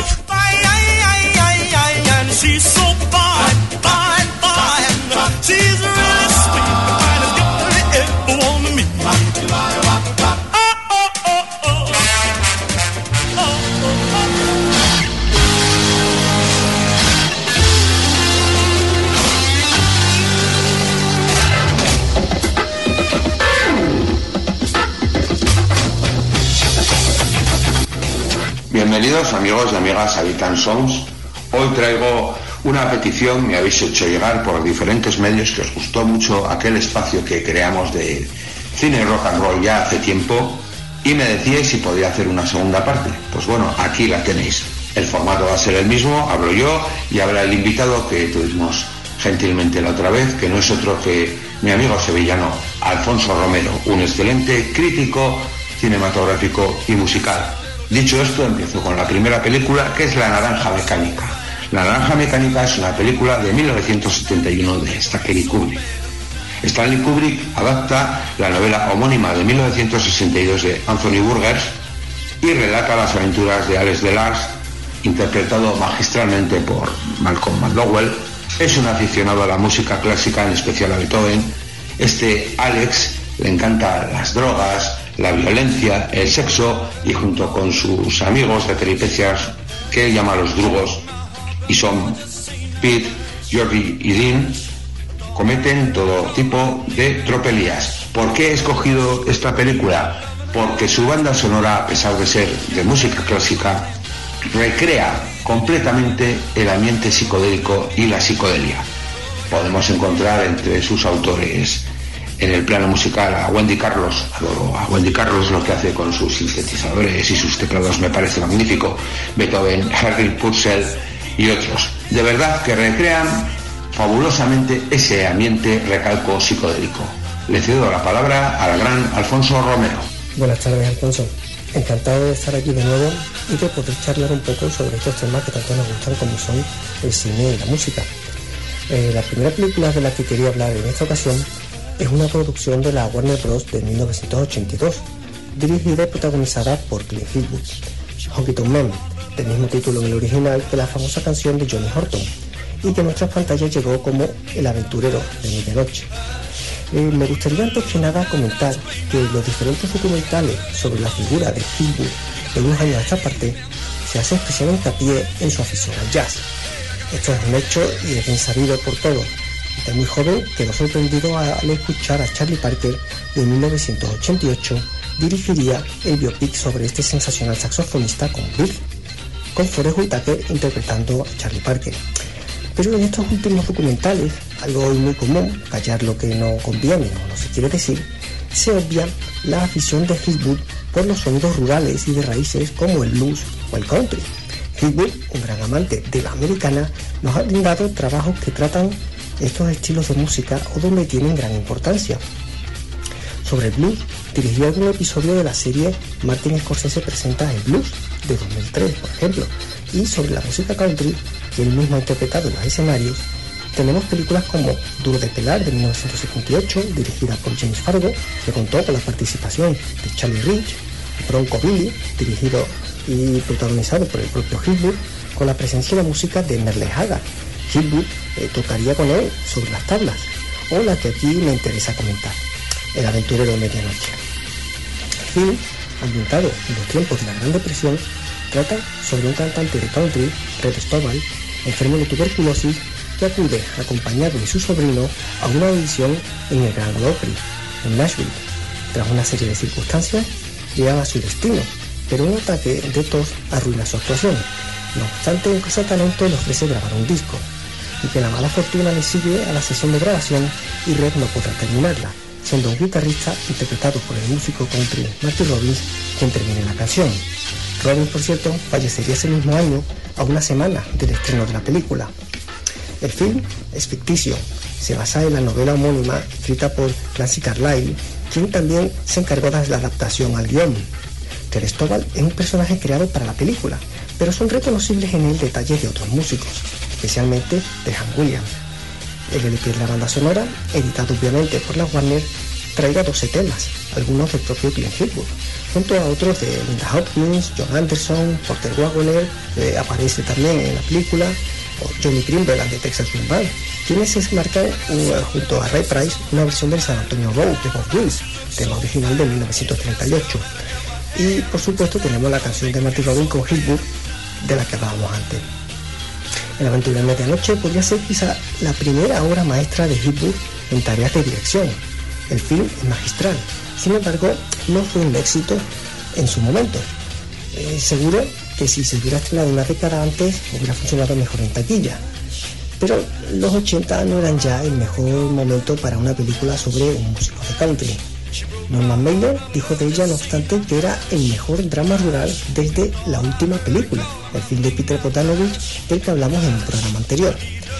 Bienvenidos amigos y amigas a Vintage Sounds. Hoy traigo una petición, me habéis hecho llegar por diferentes medios, que os gustó mucho aquel espacio que creamos de cine rock and roll ya hace tiempo, y me decíais si podía hacer una segunda parte. Pues bueno, aquí la tenéis. El formato va a ser el mismo, hablo yo y habla el invitado que tuvimos gentilmente la otra vez, que no es otro que mi amigo sevillano Alfonso Romero, un excelente crítico cinematográfico y musical. Dicho esto, empiezo con la primera película, que es La Naranja Mecánica. La Naranja Mecánica es una película de 1971 de Stanley Kubrick. Stanley Kubrick adapta la novela homónima de 1962 de Anthony Burgess y relata las aventuras de Alex Delars, interpretado magistralmente por Malcolm McDowell. Es un aficionado a la música clásica, en especial a Beethoven. Alex le encantan las drogas, la violencia, el sexo, y junto con sus amigos de peripecias, que él llama los drugos, y son Pete, Georgie y Dean, cometen todo tipo de tropelías. ¿Por qué he escogido esta película? Porque su banda sonora, a pesar de ser de música clásica, recrea completamente el ambiente psicodélico y la psicodelia. Podemos encontrar entre sus autores en el plano musical a Wendy Carlos. Adoro a Wendy Carlos, lo que hace con sus sintetizadores y sus teclados me parece magnífico. Beethoven, Harry Purcell y otros. De verdad que recrean fabulosamente ese ambiente, recalco, psicodélico. Le cedo la palabra al gran Alfonso Romero. Buenas tardes, Alfonso. Encantado de estar aquí de nuevo y de poder charlar un poco sobre estos temas que tanto nos gustan, como son el cine y la música. La primera película de la que quería hablar en esta ocasión es una producción de la Warner Bros. De 1982, dirigida y protagonizada por Clint Eastwood. Honky Tonk Man, del mismo título en el original que la famosa canción de Johnny Horton, y que a nuestras pantallas llegó como El aventurero de medianoche. Me gustaría antes que nada comentar que los diferentes documentales sobre la figura de Eastwood de unos años a esta parte se hace especial hincapié en su afición al jazz. Esto es un hecho y es bien sabido por todos. Desde muy joven quedó sorprendido al escuchar a Charlie Parker, y en 1988 dirigiría el biopic sobre este sensacional saxofonista con Bill, con Forest Whitaker interpretando a Charlie Parker. Pero en estos últimos documentales, algo hoy muy común, callar lo que no conviene o no se quiere decir, se obvia la afición de Eastwood por los sonidos rurales y de raíces como el blues o el country. Eastwood, un gran amante de la americana, nos ha brindado trabajos que tratan estos estilos de música o donde tienen gran importancia. Sobre el blues, dirigió algún episodio de la serie Martin Scorsese presenta el blues de 2003, por ejemplo, y sobre la música country, que él mismo ha interpretado en los escenarios, tenemos películas como Duro de Pelar de 1978, dirigida por James Fargo, que contó con la participación de Charlie Rich, Bronco Billy, dirigido y protagonizado por el propio Eastwood, con la presencia de la música de Merle Haggard. Eastwood tocaría con él sobre las tablas, o la que aquí me interesa comentar, El aventurero de medianoche. El film, ambientado en los tiempos de la Gran Depresión, trata sobre un cantante de country, Red Stovall, enfermo de tuberculosis, que acude acompañado de su sobrino a una audición en el Grand Ole Opry, en Nashville. Tras una serie de circunstancias, llega a su destino, pero un ataque de tos arruina su actuación, No obstante, en Cosa Talento le ofrece grabar un disco, y que la mala fortuna le sigue a la sesión de grabación y Red no podrá terminarla, siendo un guitarrista interpretado por el músico country Marty Robbins quien termine la canción. Robbins, por cierto, fallecería ese mismo año, a una semana del estreno de la película. El film es ficticio, se basa en la novela homónima escrita por Clancy Carlyle, quien también se encargó de la adaptación al guión. Cristóbal es un personaje creado para la película, pero son reconocibles en él detalles de otros músicos, especialmente de Hank Williams. El LP de la banda sonora, editado obviamente por la Warner, traerá 12 temas, algunos del propio Clint Eastwood, junto a otros de Linda Hopkins, John Anderson, Porter Wagoner, que aparece también en la película, o Johnny Greenberg and the Texas Swing Band, quienes se marcan junto a Ray Price una versión del San Antonio Road de Bob Wills, tema original de 1938. Y por supuesto tenemos la canción de Marty Robbins con Hillwood, de la que hablábamos antes. El Aventura de Medianoche podría ser quizá la primera obra maestra de Hillwood en tareas de dirección. El film es magistral, sin embargo no fue un éxito en su momento. Seguro que si se hubiera estrenado una década antes hubiera funcionado mejor en taquilla, pero los 80 no eran ya el mejor momento para una película sobre un músico de country. Norman Mailer dijo de ella, no obstante, que era el mejor drama rural desde la última película, el film de Peter Bogdanovich, del que hablamos en un programa anterior.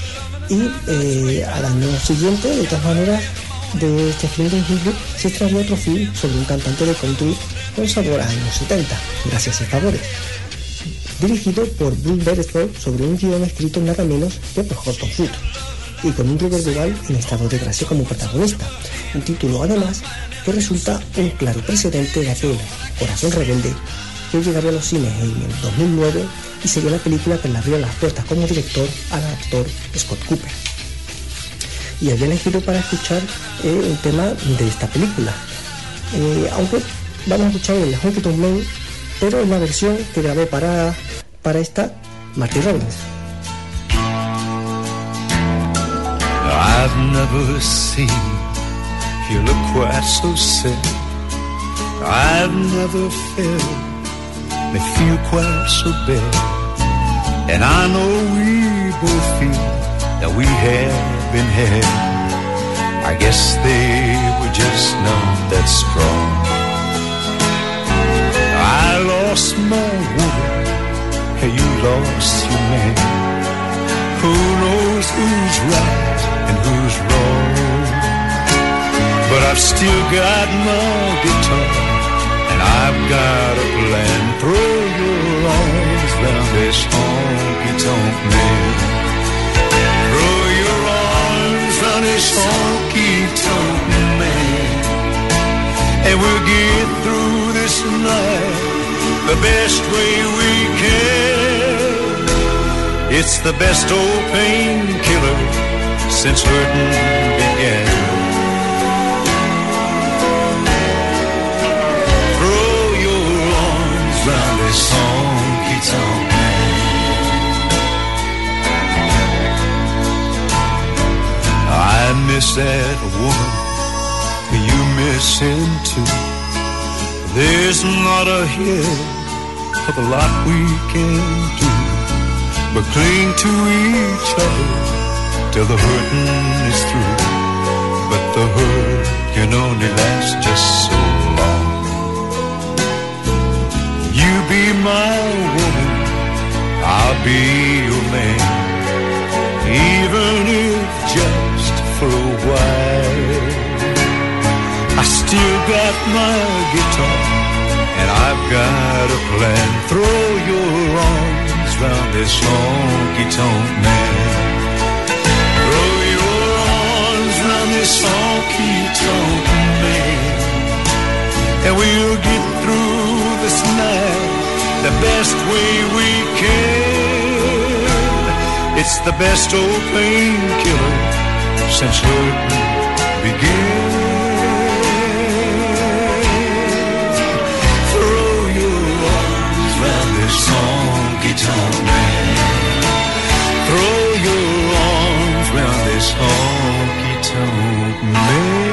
Y al año siguiente, de todas maneras, de este film de Hillwood se estrenó otro film sobre un cantante de country con sabor a años 70, Gracias y Favores, dirigido por Bull Beresford sobre un guión escrito nada menos que por Horton Foote, y con un Robert Duvall en estado de gracia como protagonista, un título además que resulta un claro precedente de aquel Corazón Rebelde que llegaría a los cines en el 2009 y sería la película que le abrió las puertas como director al actor Scott Cooper. Y había elegido para escuchar el tema de esta película, aunque vamos a escuchar el Honky Tonk Man, pero en la versión que grabó para esta Marty Robbins. I've never seen you look quite so sad. I've never felt me feel quite so bad. And I know we both feel that we have been had. I guess they were just not that strong. I lost my woman, and you lost your man. Who knows who's right and who's wrong? But I've still got my guitar, and I've got a plan. Throw your arms round this honky-tonk man. Throw your arms round this honky-tonk man, and we'll get through this night the best way we can. It's the best old painkiller since hurting began. Throw your arms round this honky-tonk man. I miss that woman, you miss him too. There's not a hell of a lot we can do but cling to each other till the hurting is through. But the hurt can only last just so long. You be my woman, I'll be your man, even if just for a while. I still got my guitar, and I've got a plan. Throw your arms round this honky-tonk man. Throw your arms round this honky-tonk man, and we'll get through this night the best way we can. It's the best old painkiller since hurting began. Honky-tonk man, throw your arms round this honky-tonk man.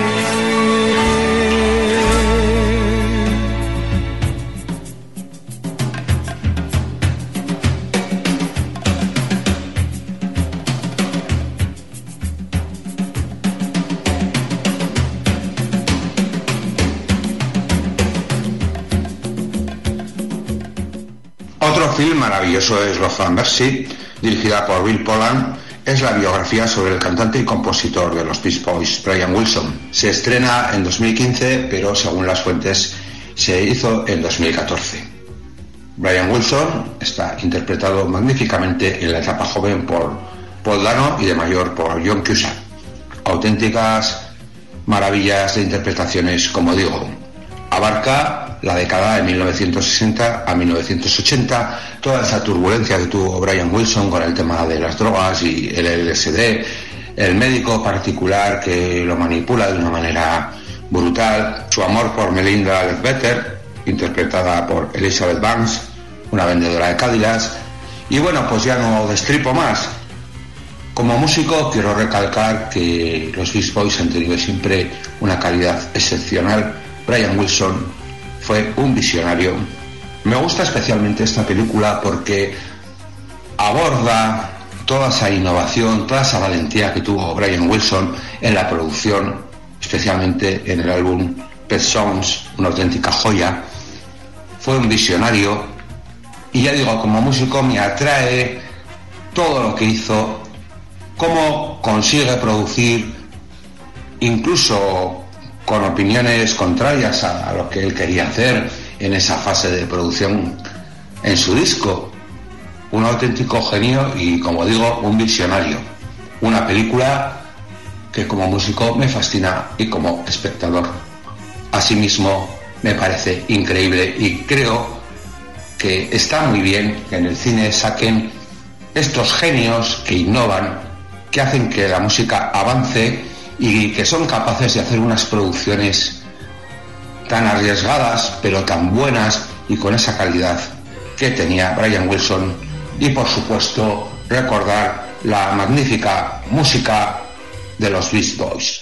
Otro film maravilloso es Love and Mercy, dirigida por Bill Poland. Es la biografía sobre el cantante y compositor de los Beach Boys, Brian Wilson. Se estrena en 2015, pero según las fuentes se hizo en 2014. Brian Wilson está interpretado magníficamente en la etapa joven por Paul Dano y de mayor por John Cusack. Auténticas maravillas de interpretaciones, como digo. Abarca la década de 1960 a 1980, toda esa turbulencia que tuvo Brian Wilson con el tema de las drogas y el LSD, el médico particular que lo manipula de una manera brutal, su amor por Melinda Ledbetter, interpretada por Elizabeth Banks, una vendedora de Cadillacs, y bueno, pues ya no destripo más. Como músico quiero recalcar que los Beach Boys han tenido siempre una calidad excepcional. Brian Wilson fue un visionario. Me gusta especialmente esta película porque aborda toda esa innovación, toda esa valentía que tuvo Brian Wilson en la producción, especialmente en el álbum Pet Sounds, una auténtica joya. Fue un visionario y ya digo, como músico me atrae todo lo que hizo, cómo consigue producir, incluso con opiniones contrarias a lo que él quería hacer en esa fase de producción en su disco. Un auténtico genio y, como digo, un visionario. Una película que como músico me fascina y como espectador. Asimismo, me parece increíble y creo que está muy bien que en el cine saquen estos genios que innovan, que hacen que la música avance y que son capaces de hacer unas producciones tan arriesgadas pero tan buenas y con esa calidad que tenía Brian Wilson. Y por supuesto recordar la magnífica música de los Beach Boys.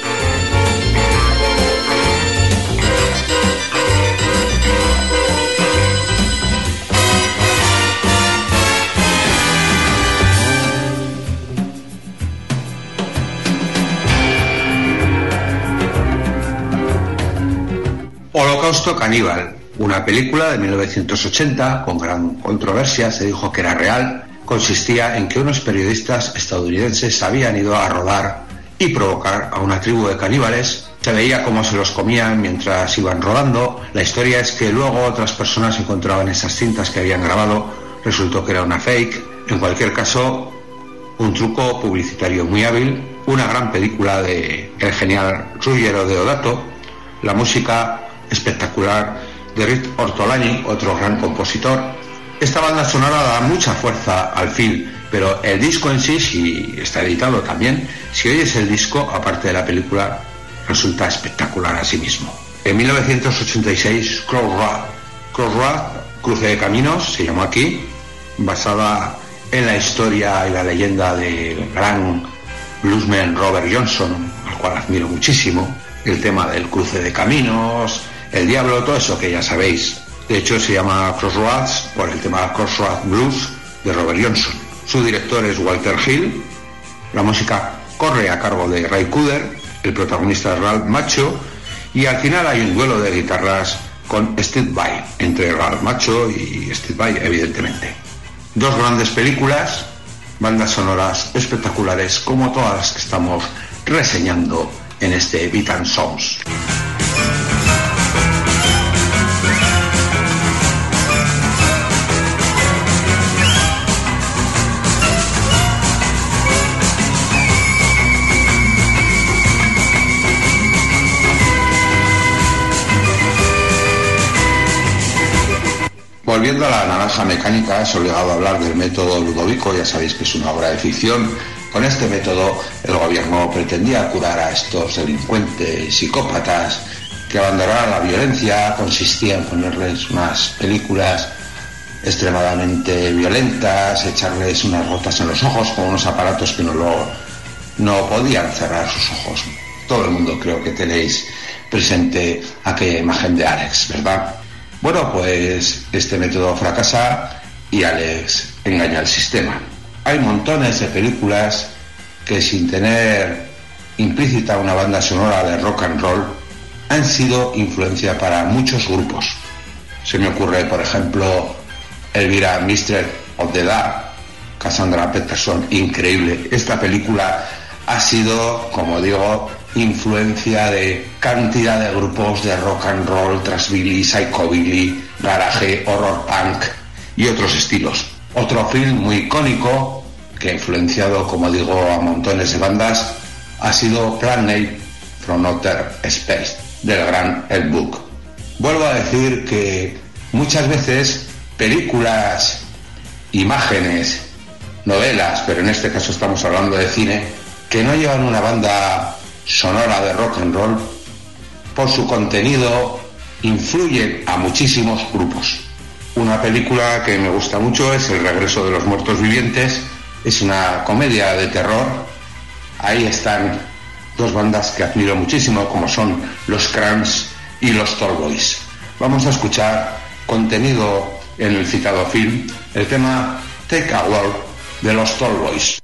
Holocausto Caníbal, una película de 1980 con gran controversia. Se dijo que era real. Consistía en que unos periodistas estadounidenses habían ido a rodar y provocar a una tribu de caníbales. Se veía cómo se los comían mientras iban rodando. La historia es que luego otras personas encontraban esas cintas que habían grabado. Resultó que era una fake. En cualquier caso, un truco publicitario muy hábil. Una gran película de el genial Ruggero Deodato. La música espectacular de Rick Ortolani, otro gran compositor. Esta banda sonora da mucha fuerza al film, pero el disco en sí, si está editado también, si oyes el disco, aparte de la película, resulta espectacular a sí mismo. En 1986, Crossroad, Cruce de Caminos, se llamó aquí, basada en la historia y la leyenda del gran bluesman Robert Johnson, al cual admiro muchísimo. El tema del cruce de caminos, el diablo, todo eso que ya sabéis. De hecho se llama Crossroads por el tema Crossroads Blues de Robert Johnson. Su director es Walter Hill. La música corre a cargo de Ray Cooder, el protagonista es Ralph Macchio, y al final hay un duelo de guitarras con Steve Vai, entre Ralph Macchio y Steve Vai, evidentemente. Dos grandes películas, bandas sonoras espectaculares como todas las que estamos reseñando en este Beat and Sounds. Volviendo a la naranja mecánica, es obligado a hablar del método Ludovico. Ya sabéis que es una obra de ficción. Con este método el gobierno pretendía curar a estos delincuentes psicópatas que abandonaran la violencia. Consistía en ponerles unas películas extremadamente violentas, echarles unas gotas en los ojos con unos aparatos que no podían cerrar sus ojos. Todo el mundo creo que tenéis presente aquella imagen de Alex, ¿verdad? Bueno, pues este método fracasa y Alex engaña al sistema. Hay montones de películas que, sin tener implícita una banda sonora de rock and roll, han sido influencia para muchos grupos. Se me ocurre, por ejemplo, Elvira, Mistress of the Dark, Cassandra Peterson, increíble. Esta película ha sido, como digo, influencia de cantidad de grupos de rock and roll, thrashbilly, psychobilly, garage, horror punk y otros estilos. Otro film muy icónico que ha influenciado, como digo, a montones de bandas ha sido Planet from Outer Space del gran Ed Boon. Vuelvo a decir que muchas veces películas, imágenes, novelas, pero en este caso estamos hablando de cine, que no llevan una banda sonora de rock and roll, por su contenido influyen a muchísimos grupos. Una película que me gusta mucho es El regreso de los muertos vivientes. Es una comedia de terror. Ahí están dos bandas que admiro muchísimo, como son los Cramps y los Tall Boys. Vamos a escuchar, contenido en el citado film, el tema Take a Walk de los Tall Boys.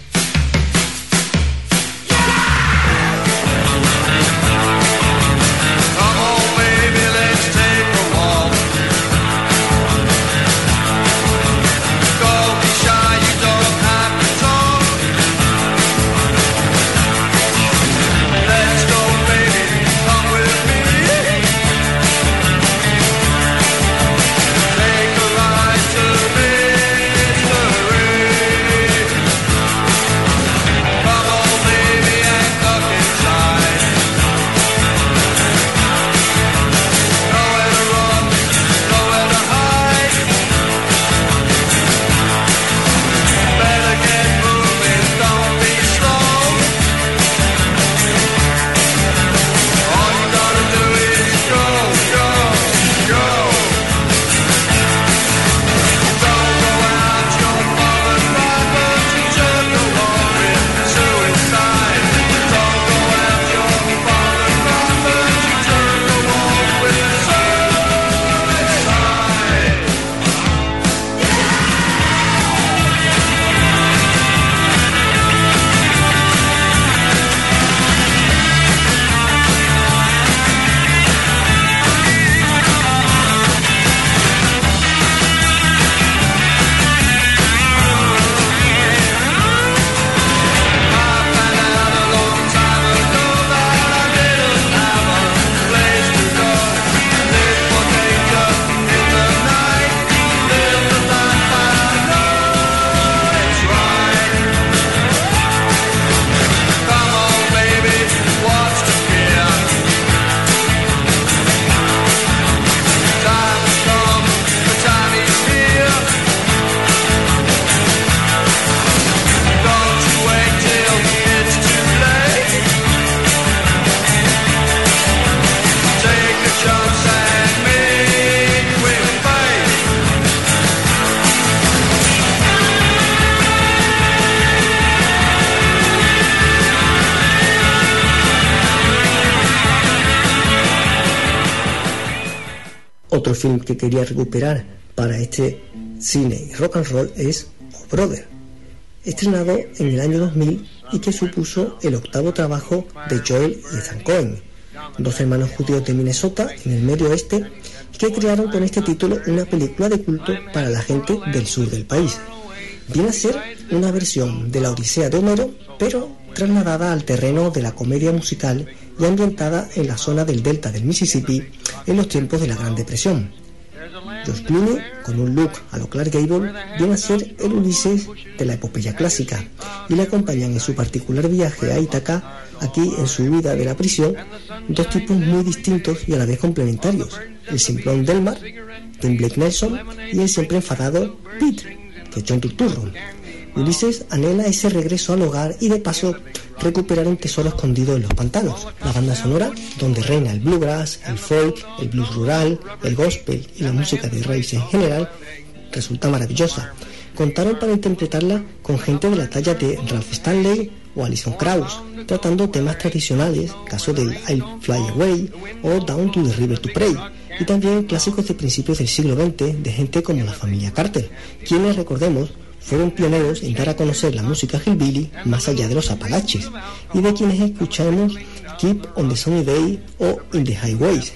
Otro film que quería recuperar para este cine y rock and roll es Oh Brother, estrenado en el año 2000 y que supuso el octavo trabajo de Joel y Ethan Coen, dos hermanos judíos de Minnesota en el medio oeste, que crearon con este título una película de culto para la gente del sur del país. Viene a ser una versión de la Odisea de Homero, pero trasladada al terreno de la comedia musical y ambientada en la zona del delta del Mississippi en los tiempos de la Gran Depresión. Josh Clooney, con un look a lo Clark Gable, viene a ser el Ulises de la epopeya clásica y le acompañan en su particular viaje a Ítaca, aquí en su huida de la prisión, dos tipos muy distintos y a la vez complementarios: el simplón Delmar, Tim Blake Nelson, y el siempre enfadado Pete, que es John Turturro. Ulises anhela ese regreso al hogar y de paso recuperar un tesoro escondido en los pantanos. La banda sonora, donde reina el bluegrass, el folk, el blues rural, el gospel y la música de raíz en general, resulta maravillosa. Contaron para interpretarla con gente de la talla de Ralph Stanley o Alison Krauss, tratando temas tradicionales, caso del I'll Fly Away o Down to the River to Pray, y también clásicos de principios del siglo XX de gente como la familia Carter, quienes, recordemos, fueron pioneros en dar a conocer la música hillbilly más allá de los Apalaches, y de quienes escuchamos Keep on the Sunny Day o In the Highways.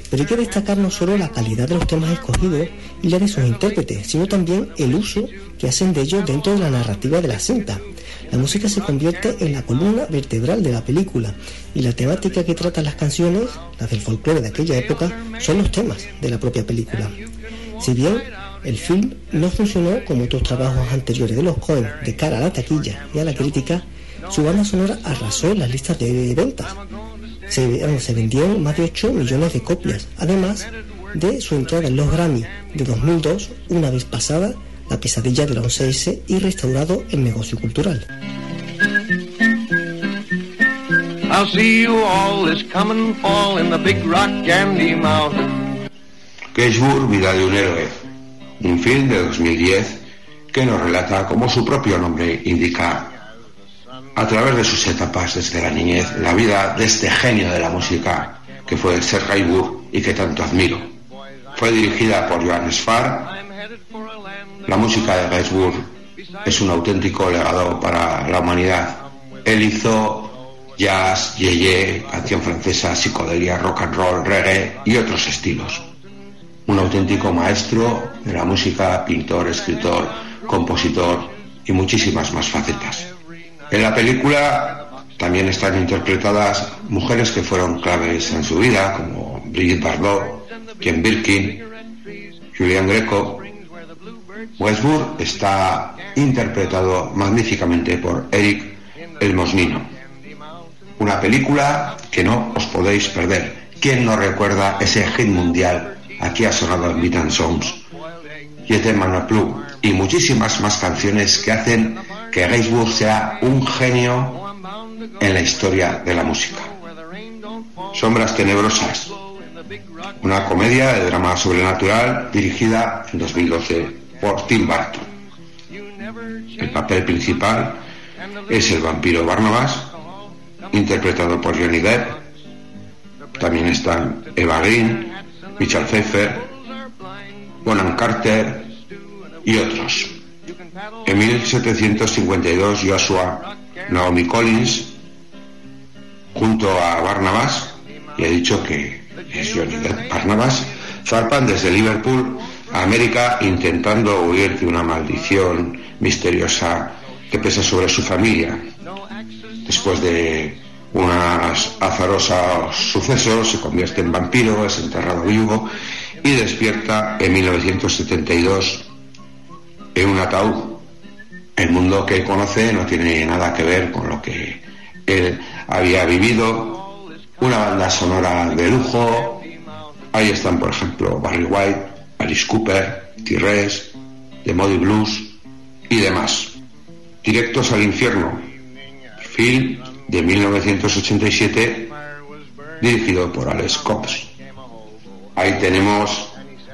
Pero hay que destacar no solo la calidad de los temas escogidos y la de sus intérpretes, sino también el uso que hacen de ellos dentro de la narrativa de la cinta. La música se convierte en la columna vertebral de la película y la temática que tratan las canciones, las del folclore de aquella época, son los temas de la propia película. Si bien el film no funcionó como otros trabajos anteriores de los Coen de cara a la taquilla y a la crítica, su banda sonora arrasó en las listas de ventas. Se vendieron más de 8 millones de copias, además de su entrada en los Grammy de 2002, una vez pasada la pesadilla de la 11S y restaurado el negocio cultural. I'll see you all this come and fall in the big rock candy mountain. Gainsbourg, Vida de un héroe, un film de 2010 que nos relata, como su propio nombre indica, a través de sus etapas desde la niñez, la vida de este genio de la música que fue Serge Gainsbourg y que tanto admiro. Fue dirigida por Johannes Farr. La música de Gainsbourg es un auténtico legado para la humanidad. Él hizo jazz, yeye, canción francesa, psicodelia, rock and roll, reggae y otros estilos. Un auténtico maestro de la música, pintor, escritor, compositor y muchísimas más facetas. En la película también están interpretadas mujeres que fueron claves en su vida, como Brigitte Bardot, Jane Birkin, Julian Greco. Gainsbourg está interpretado magníficamente por Eric Elmosnino. Una película que no os podéis perder. ¿Quién no recuerda ese hit mundial? Aquí ha sonado en Beat and Songs, Yete Manaplu y muchísimas más canciones que hacen que Gainsbourg sea un genio en la historia de la música. Sombras tenebrosas, una comedia de drama sobrenatural dirigida en 2012 por Tim Burton. El papel principal es el vampiro Barnabas, interpretado por Johnny Depp. También están Eva Green, Michelle Pfeiffer, Bonham Carter y otros. En 1752 Joshua Naomi Collins, junto a Barnabas, y he dicho que es Johnny Depp, Barnabas, zarpan desde Liverpool a América intentando huir de una maldición misteriosa que pesa sobre su familia. Después de unos azarosos sucesos se convierte en vampiro, es enterrado vivo y despierta en 1972 en un ataúd. El mundo que él conoce no tiene nada que ver con lo que él había vivido. Una banda sonora de lujo. Ahí están, por ejemplo, Barry White, Alice Cooper, T-Rex, The Moody Blues y demás. Directos al infierno, film de 1987, dirigido por Alex Cox. Ahí tenemos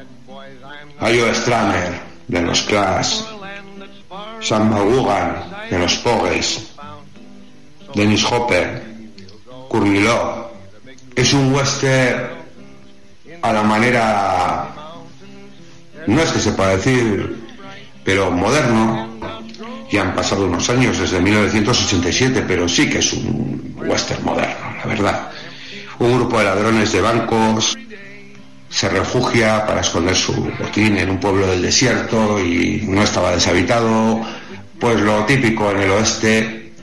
a Joe Strummer de los Clash, Sam Vaughan de los Pogues, Dennis Hopper, Courtney Love. Es un western a la manera, no es que se pueda decir, pero moderno. Ya han pasado unos años desde 1987, pero sí que es un western moderno, la verdad. Un grupo de ladrones de bancos se refugia para esconder su botín en un pueblo del desierto y no estaba deshabitado. Pues lo típico en el oeste,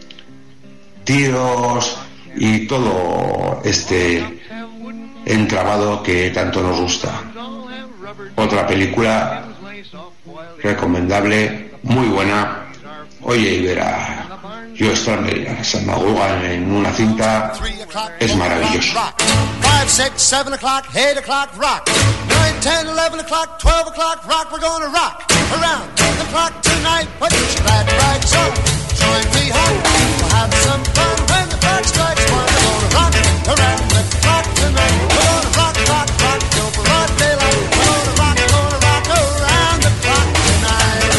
tiros y todo este entramado que tanto nos gusta. Otra película recomendable, muy buena. Oye, y ver a Joe Strummer y a Sam Vaughan en una cinta es maravilloso. 5, 6, 7 o'clock, 8 o'clock, rock. 9, 10, 11 o'clock, 12 o'clock, rock. We're gonna rock around the clock tonight. Put your glad rags on, join me home. We'll have some fun when the clock strikes 1. We're gonna rock around the clock tonight. We're gonna rock, rock, rock till broad daylight. We're gonna rock around the clock tonight.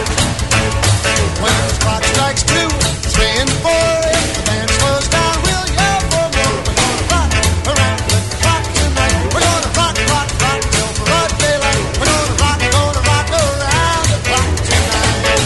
When the clock strikes 2, 3 and 4, if the band slows down, we'll yell for more. We're gonna rock around the clock tonight. We're gonna rock, rock, rock till broad daylight. We're gonna rock around the clock tonight.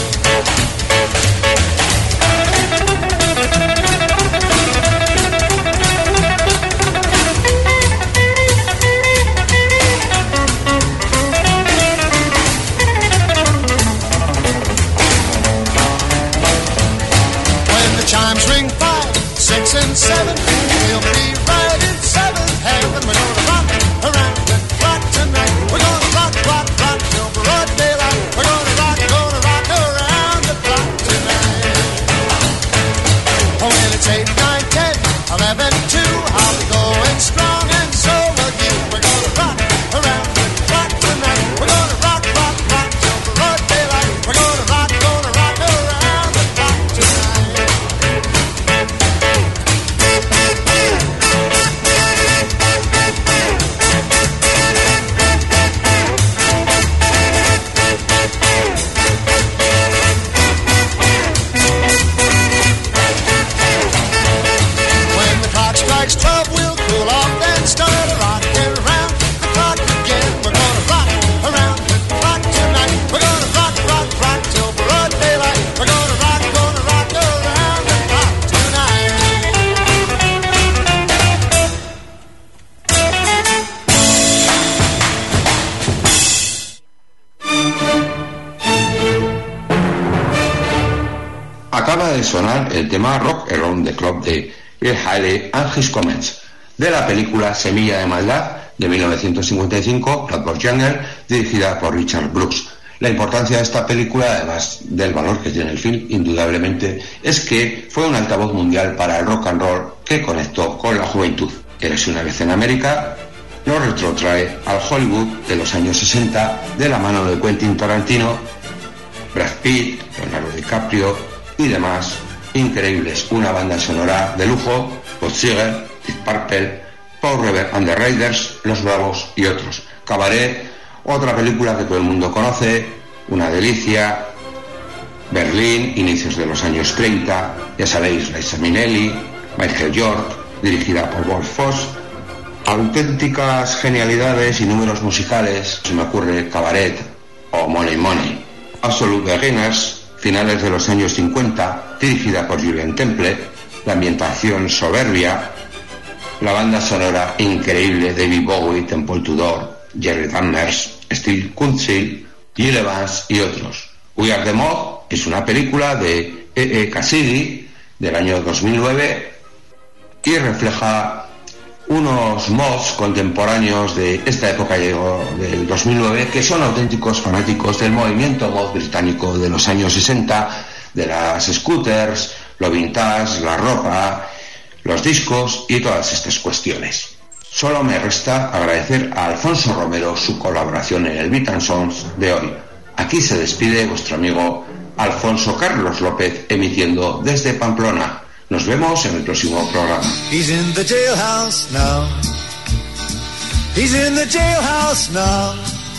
Acaba de sonar el tema Rock Around the Clock de Bill Haley and His Comets, de la película Semilla de Maldad de 1955, Bloodborne Jungle, dirigida por Richard Brooks. La importancia de esta película, además del valor que tiene el film, indudablemente, es que fue un altavoz mundial para el rock and roll que conectó con la juventud. Érase una vez en América nos retrotrae al Hollywood de los años 60 de la mano de Quentin Tarantino, Brad Pitt, Leonardo DiCaprio y demás increíbles. Una banda sonora de lujo, Bob Seger, Deep Purple, Paul Revere and the Raiders, Los Bravos y otros. Cabaret, otra película que todo el mundo conoce, una delicia. Berlín, inicios de los años 30, ya sabéis, Liza Minnelli, Michael York, dirigida por Wolf Foss. Auténticas genialidades y números musicales, se me ocurre Cabaret o Money Money. Absolute Beginners, finales de los años 50, dirigida por Julien Temple, la ambientación soberbia, la banda sonora increíble, David Bowie, Temple Tudor, Jerry Dammers, Steve Kuntzel, Gil Evans y otros. We Are the Mob es una película de E.E. Cassidy del año 2009 y refleja unos mods contemporáneos de esta época del 2009 que son auténticos fanáticos del movimiento mod británico de los años 60, de las scooters, lo vintage, la ropa, los discos y todas estas cuestiones. Solo me resta agradecer a Alfonso Romero su colaboración en el Beat and Songs de hoy. Aquí se despide vuestro amigo Alfonso Carlos López, emitiendo desde Pamplona. Nos vemos en el próximo programa. He's in the jailhouse now. He's in the jailhouse now.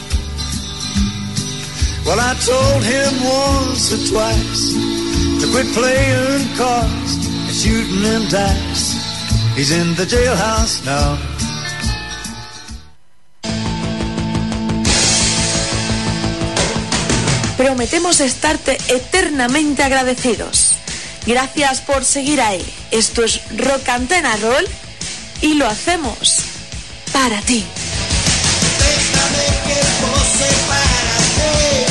Well, I told him once or twice to quit playing cards and shooting them dice. He's in the jailhouse now. Prometemos estarte eternamente agradecidos. Gracias por seguir ahí. Esto es Rock Antena Roll y lo hacemos para ti. Déjame que pose para ti.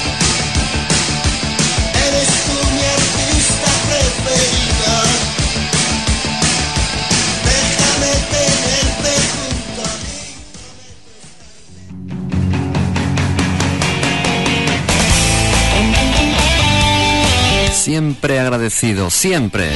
Eres tú mi artista preferida. Déjame tenerte junto a mí. Siempre agradecido, siempre.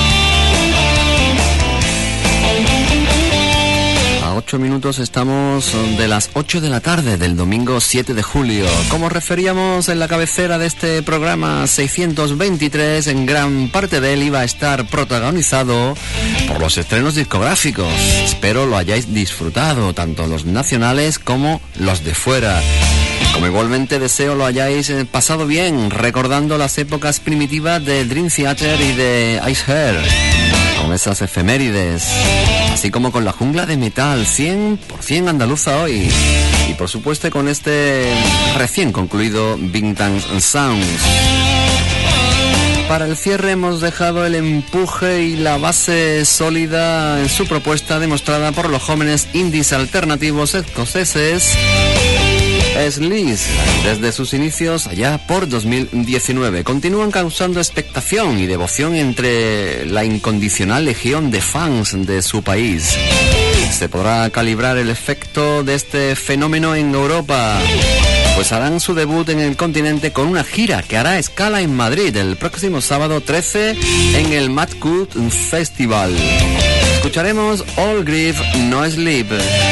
A 8 minutos estamos de las 8 de la tarde del domingo 7 de julio. Como referíamos en la cabecera de este programa 623, en gran parte de él iba a estar protagonizado por los estrenos discográficos. Espero lo hayáis disfrutado, tanto los nacionales como los de fuera. Como igualmente deseo lo hayáis pasado bien, recordando las épocas primitivas de Dream Theater y de Ice Hair, con esas efemérides, así como con la jungla de metal, 100% andaluza hoy, y por supuesto con este recién concluido Vintage Sounds. Para el cierre hemos dejado el empuje y la base sólida en su propuesta demostrada por los jóvenes indies alternativos escoceses Sleaze, desde sus inicios allá por 2019. Continúan causando expectación y devoción entre la incondicional legión de fans de su país. ¿Se podrá calibrar el efecto de este fenómeno en Europa? Pues harán su debut en el continente con una gira que hará escala en Madrid el próximo sábado 13 en el Mad Cool Festival. Escucharemos All Grief, No Sleep.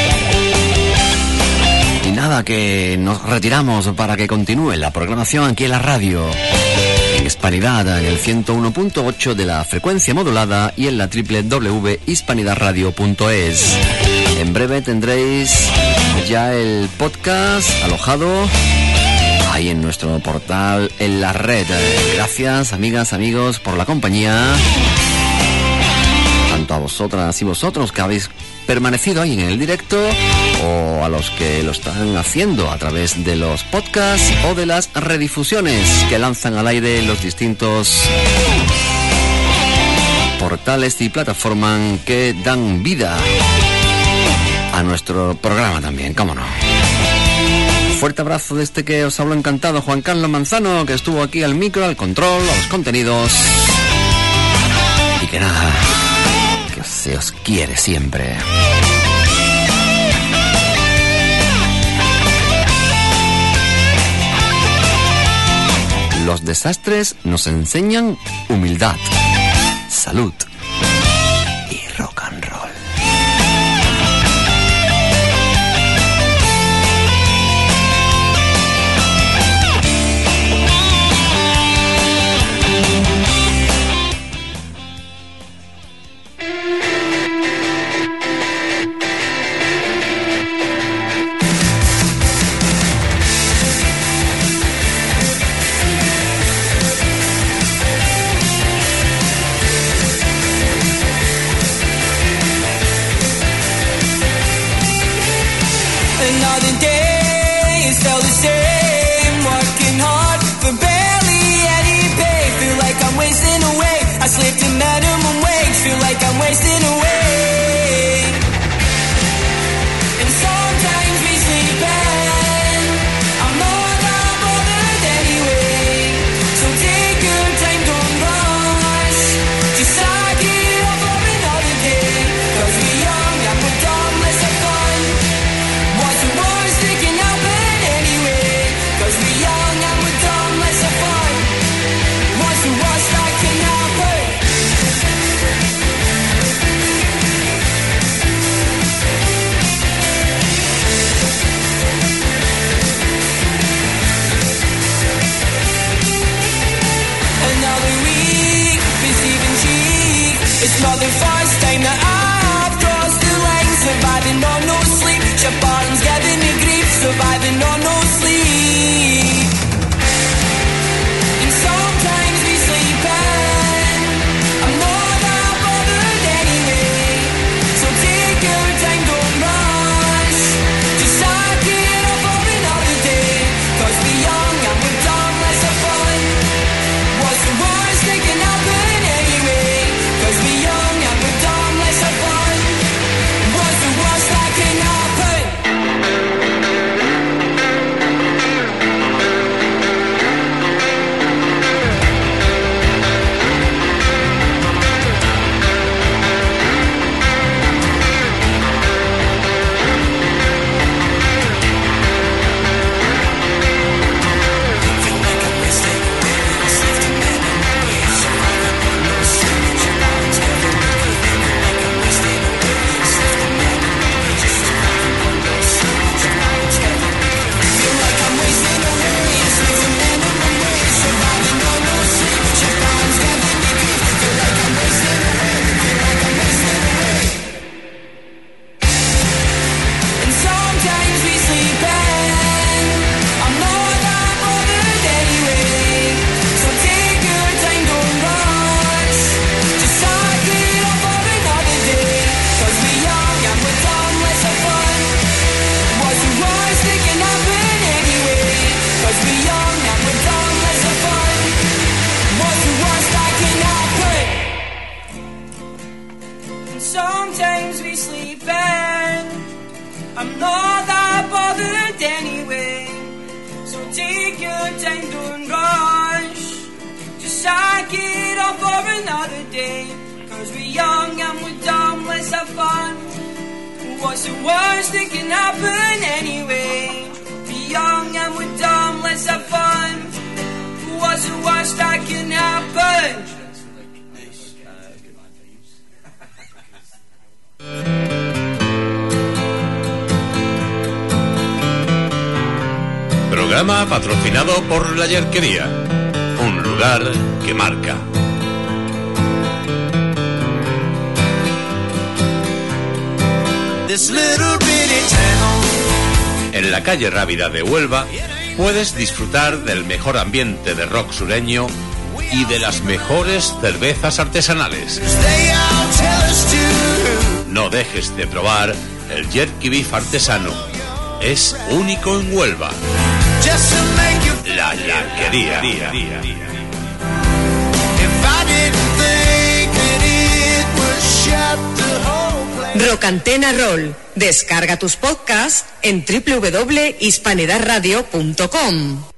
Y nada, que nos retiramos para que continúe la programación aquí en la radio, en Hispanidad, en el 101.8 de la frecuencia modulada y en la www.hispanidadradio.es. En breve tendréis ya el podcast alojado ahí en nuestro portal en la red. Gracias, amigas, amigos, por la compañía. Tanto a vosotras y vosotros que habéis permanecido ahí en el directo, o a los que lo están haciendo a través de los podcasts o de las redifusiones que lanzan al aire los distintos portales y plataformas que dan vida a nuestro programa también, cómo no. fuerte abrazo de este que os hablo encantado, Juan Carlos Manzano, que estuvo aquí al micro, al control, a los contenidos. Y que nada, que se os quiere siempre. Los desastres nos enseñan humildad, salud y rock and roll. Another day is still the same. Working hard for barely any pay. Feel like I'm wasting away. I slipped a minimum wage. Feel like I'm wasting away. And sometimes we sleep in. I'm not that bothered anyway. So take your time, don't rush. Just suck it up for another day. 'Cause we're young and we're dumb, let's have fun. What's the worst that can happen anyway? 'Cause we're young and we're dumb, let's have fun. What's the worst that can happen? Another week, receiving cheek. It's not the first time that I've crossed the line. Surviving on no sleep. Your bottom's giving me grief. Surviving on no sleep. And sometimes we sleep in. I'm not that bothered anyway. So take your time, don't rush. Just suck it up for another day. 'Cause we're young and we're dumb, let's have fun. What's the worst that can happen anyway? 'Cause we're young and we're dumb, let's have fun. What's the worst that can happen? And sometimes we sleep in. I'm not that bothered anyway. So take your time, don't rush. Just suck it up for another day. 'Cause we're young and we're dumb, let's have fun. What's the worst that can happen anyway? 'Cause we're young and we're dumb, let's have fun. What's the worst that can happen? And sometimes we sleep in. I'm not that bothered anyway. So take your time, don't rush. Just suck it up for another day. 'Cause we're young and we're dumb, let's have fun. What's the worst that can happen anyway? Be young and we're dumb, let's have fun. What's the worst that can happen? Programa patrocinado por La Yerquería, un lugar que marca. This little bitty town. En la calle Rábida de Huelva puedes disfrutar del mejor ambiente de rock sureño y de las mejores cervezas artesanales. No dejes de probar el jerky beef artesano. Es único en Huelva. La Yerquería. Rock Antena Roll. Descarga tus podcasts en www.hispanidadradio.com.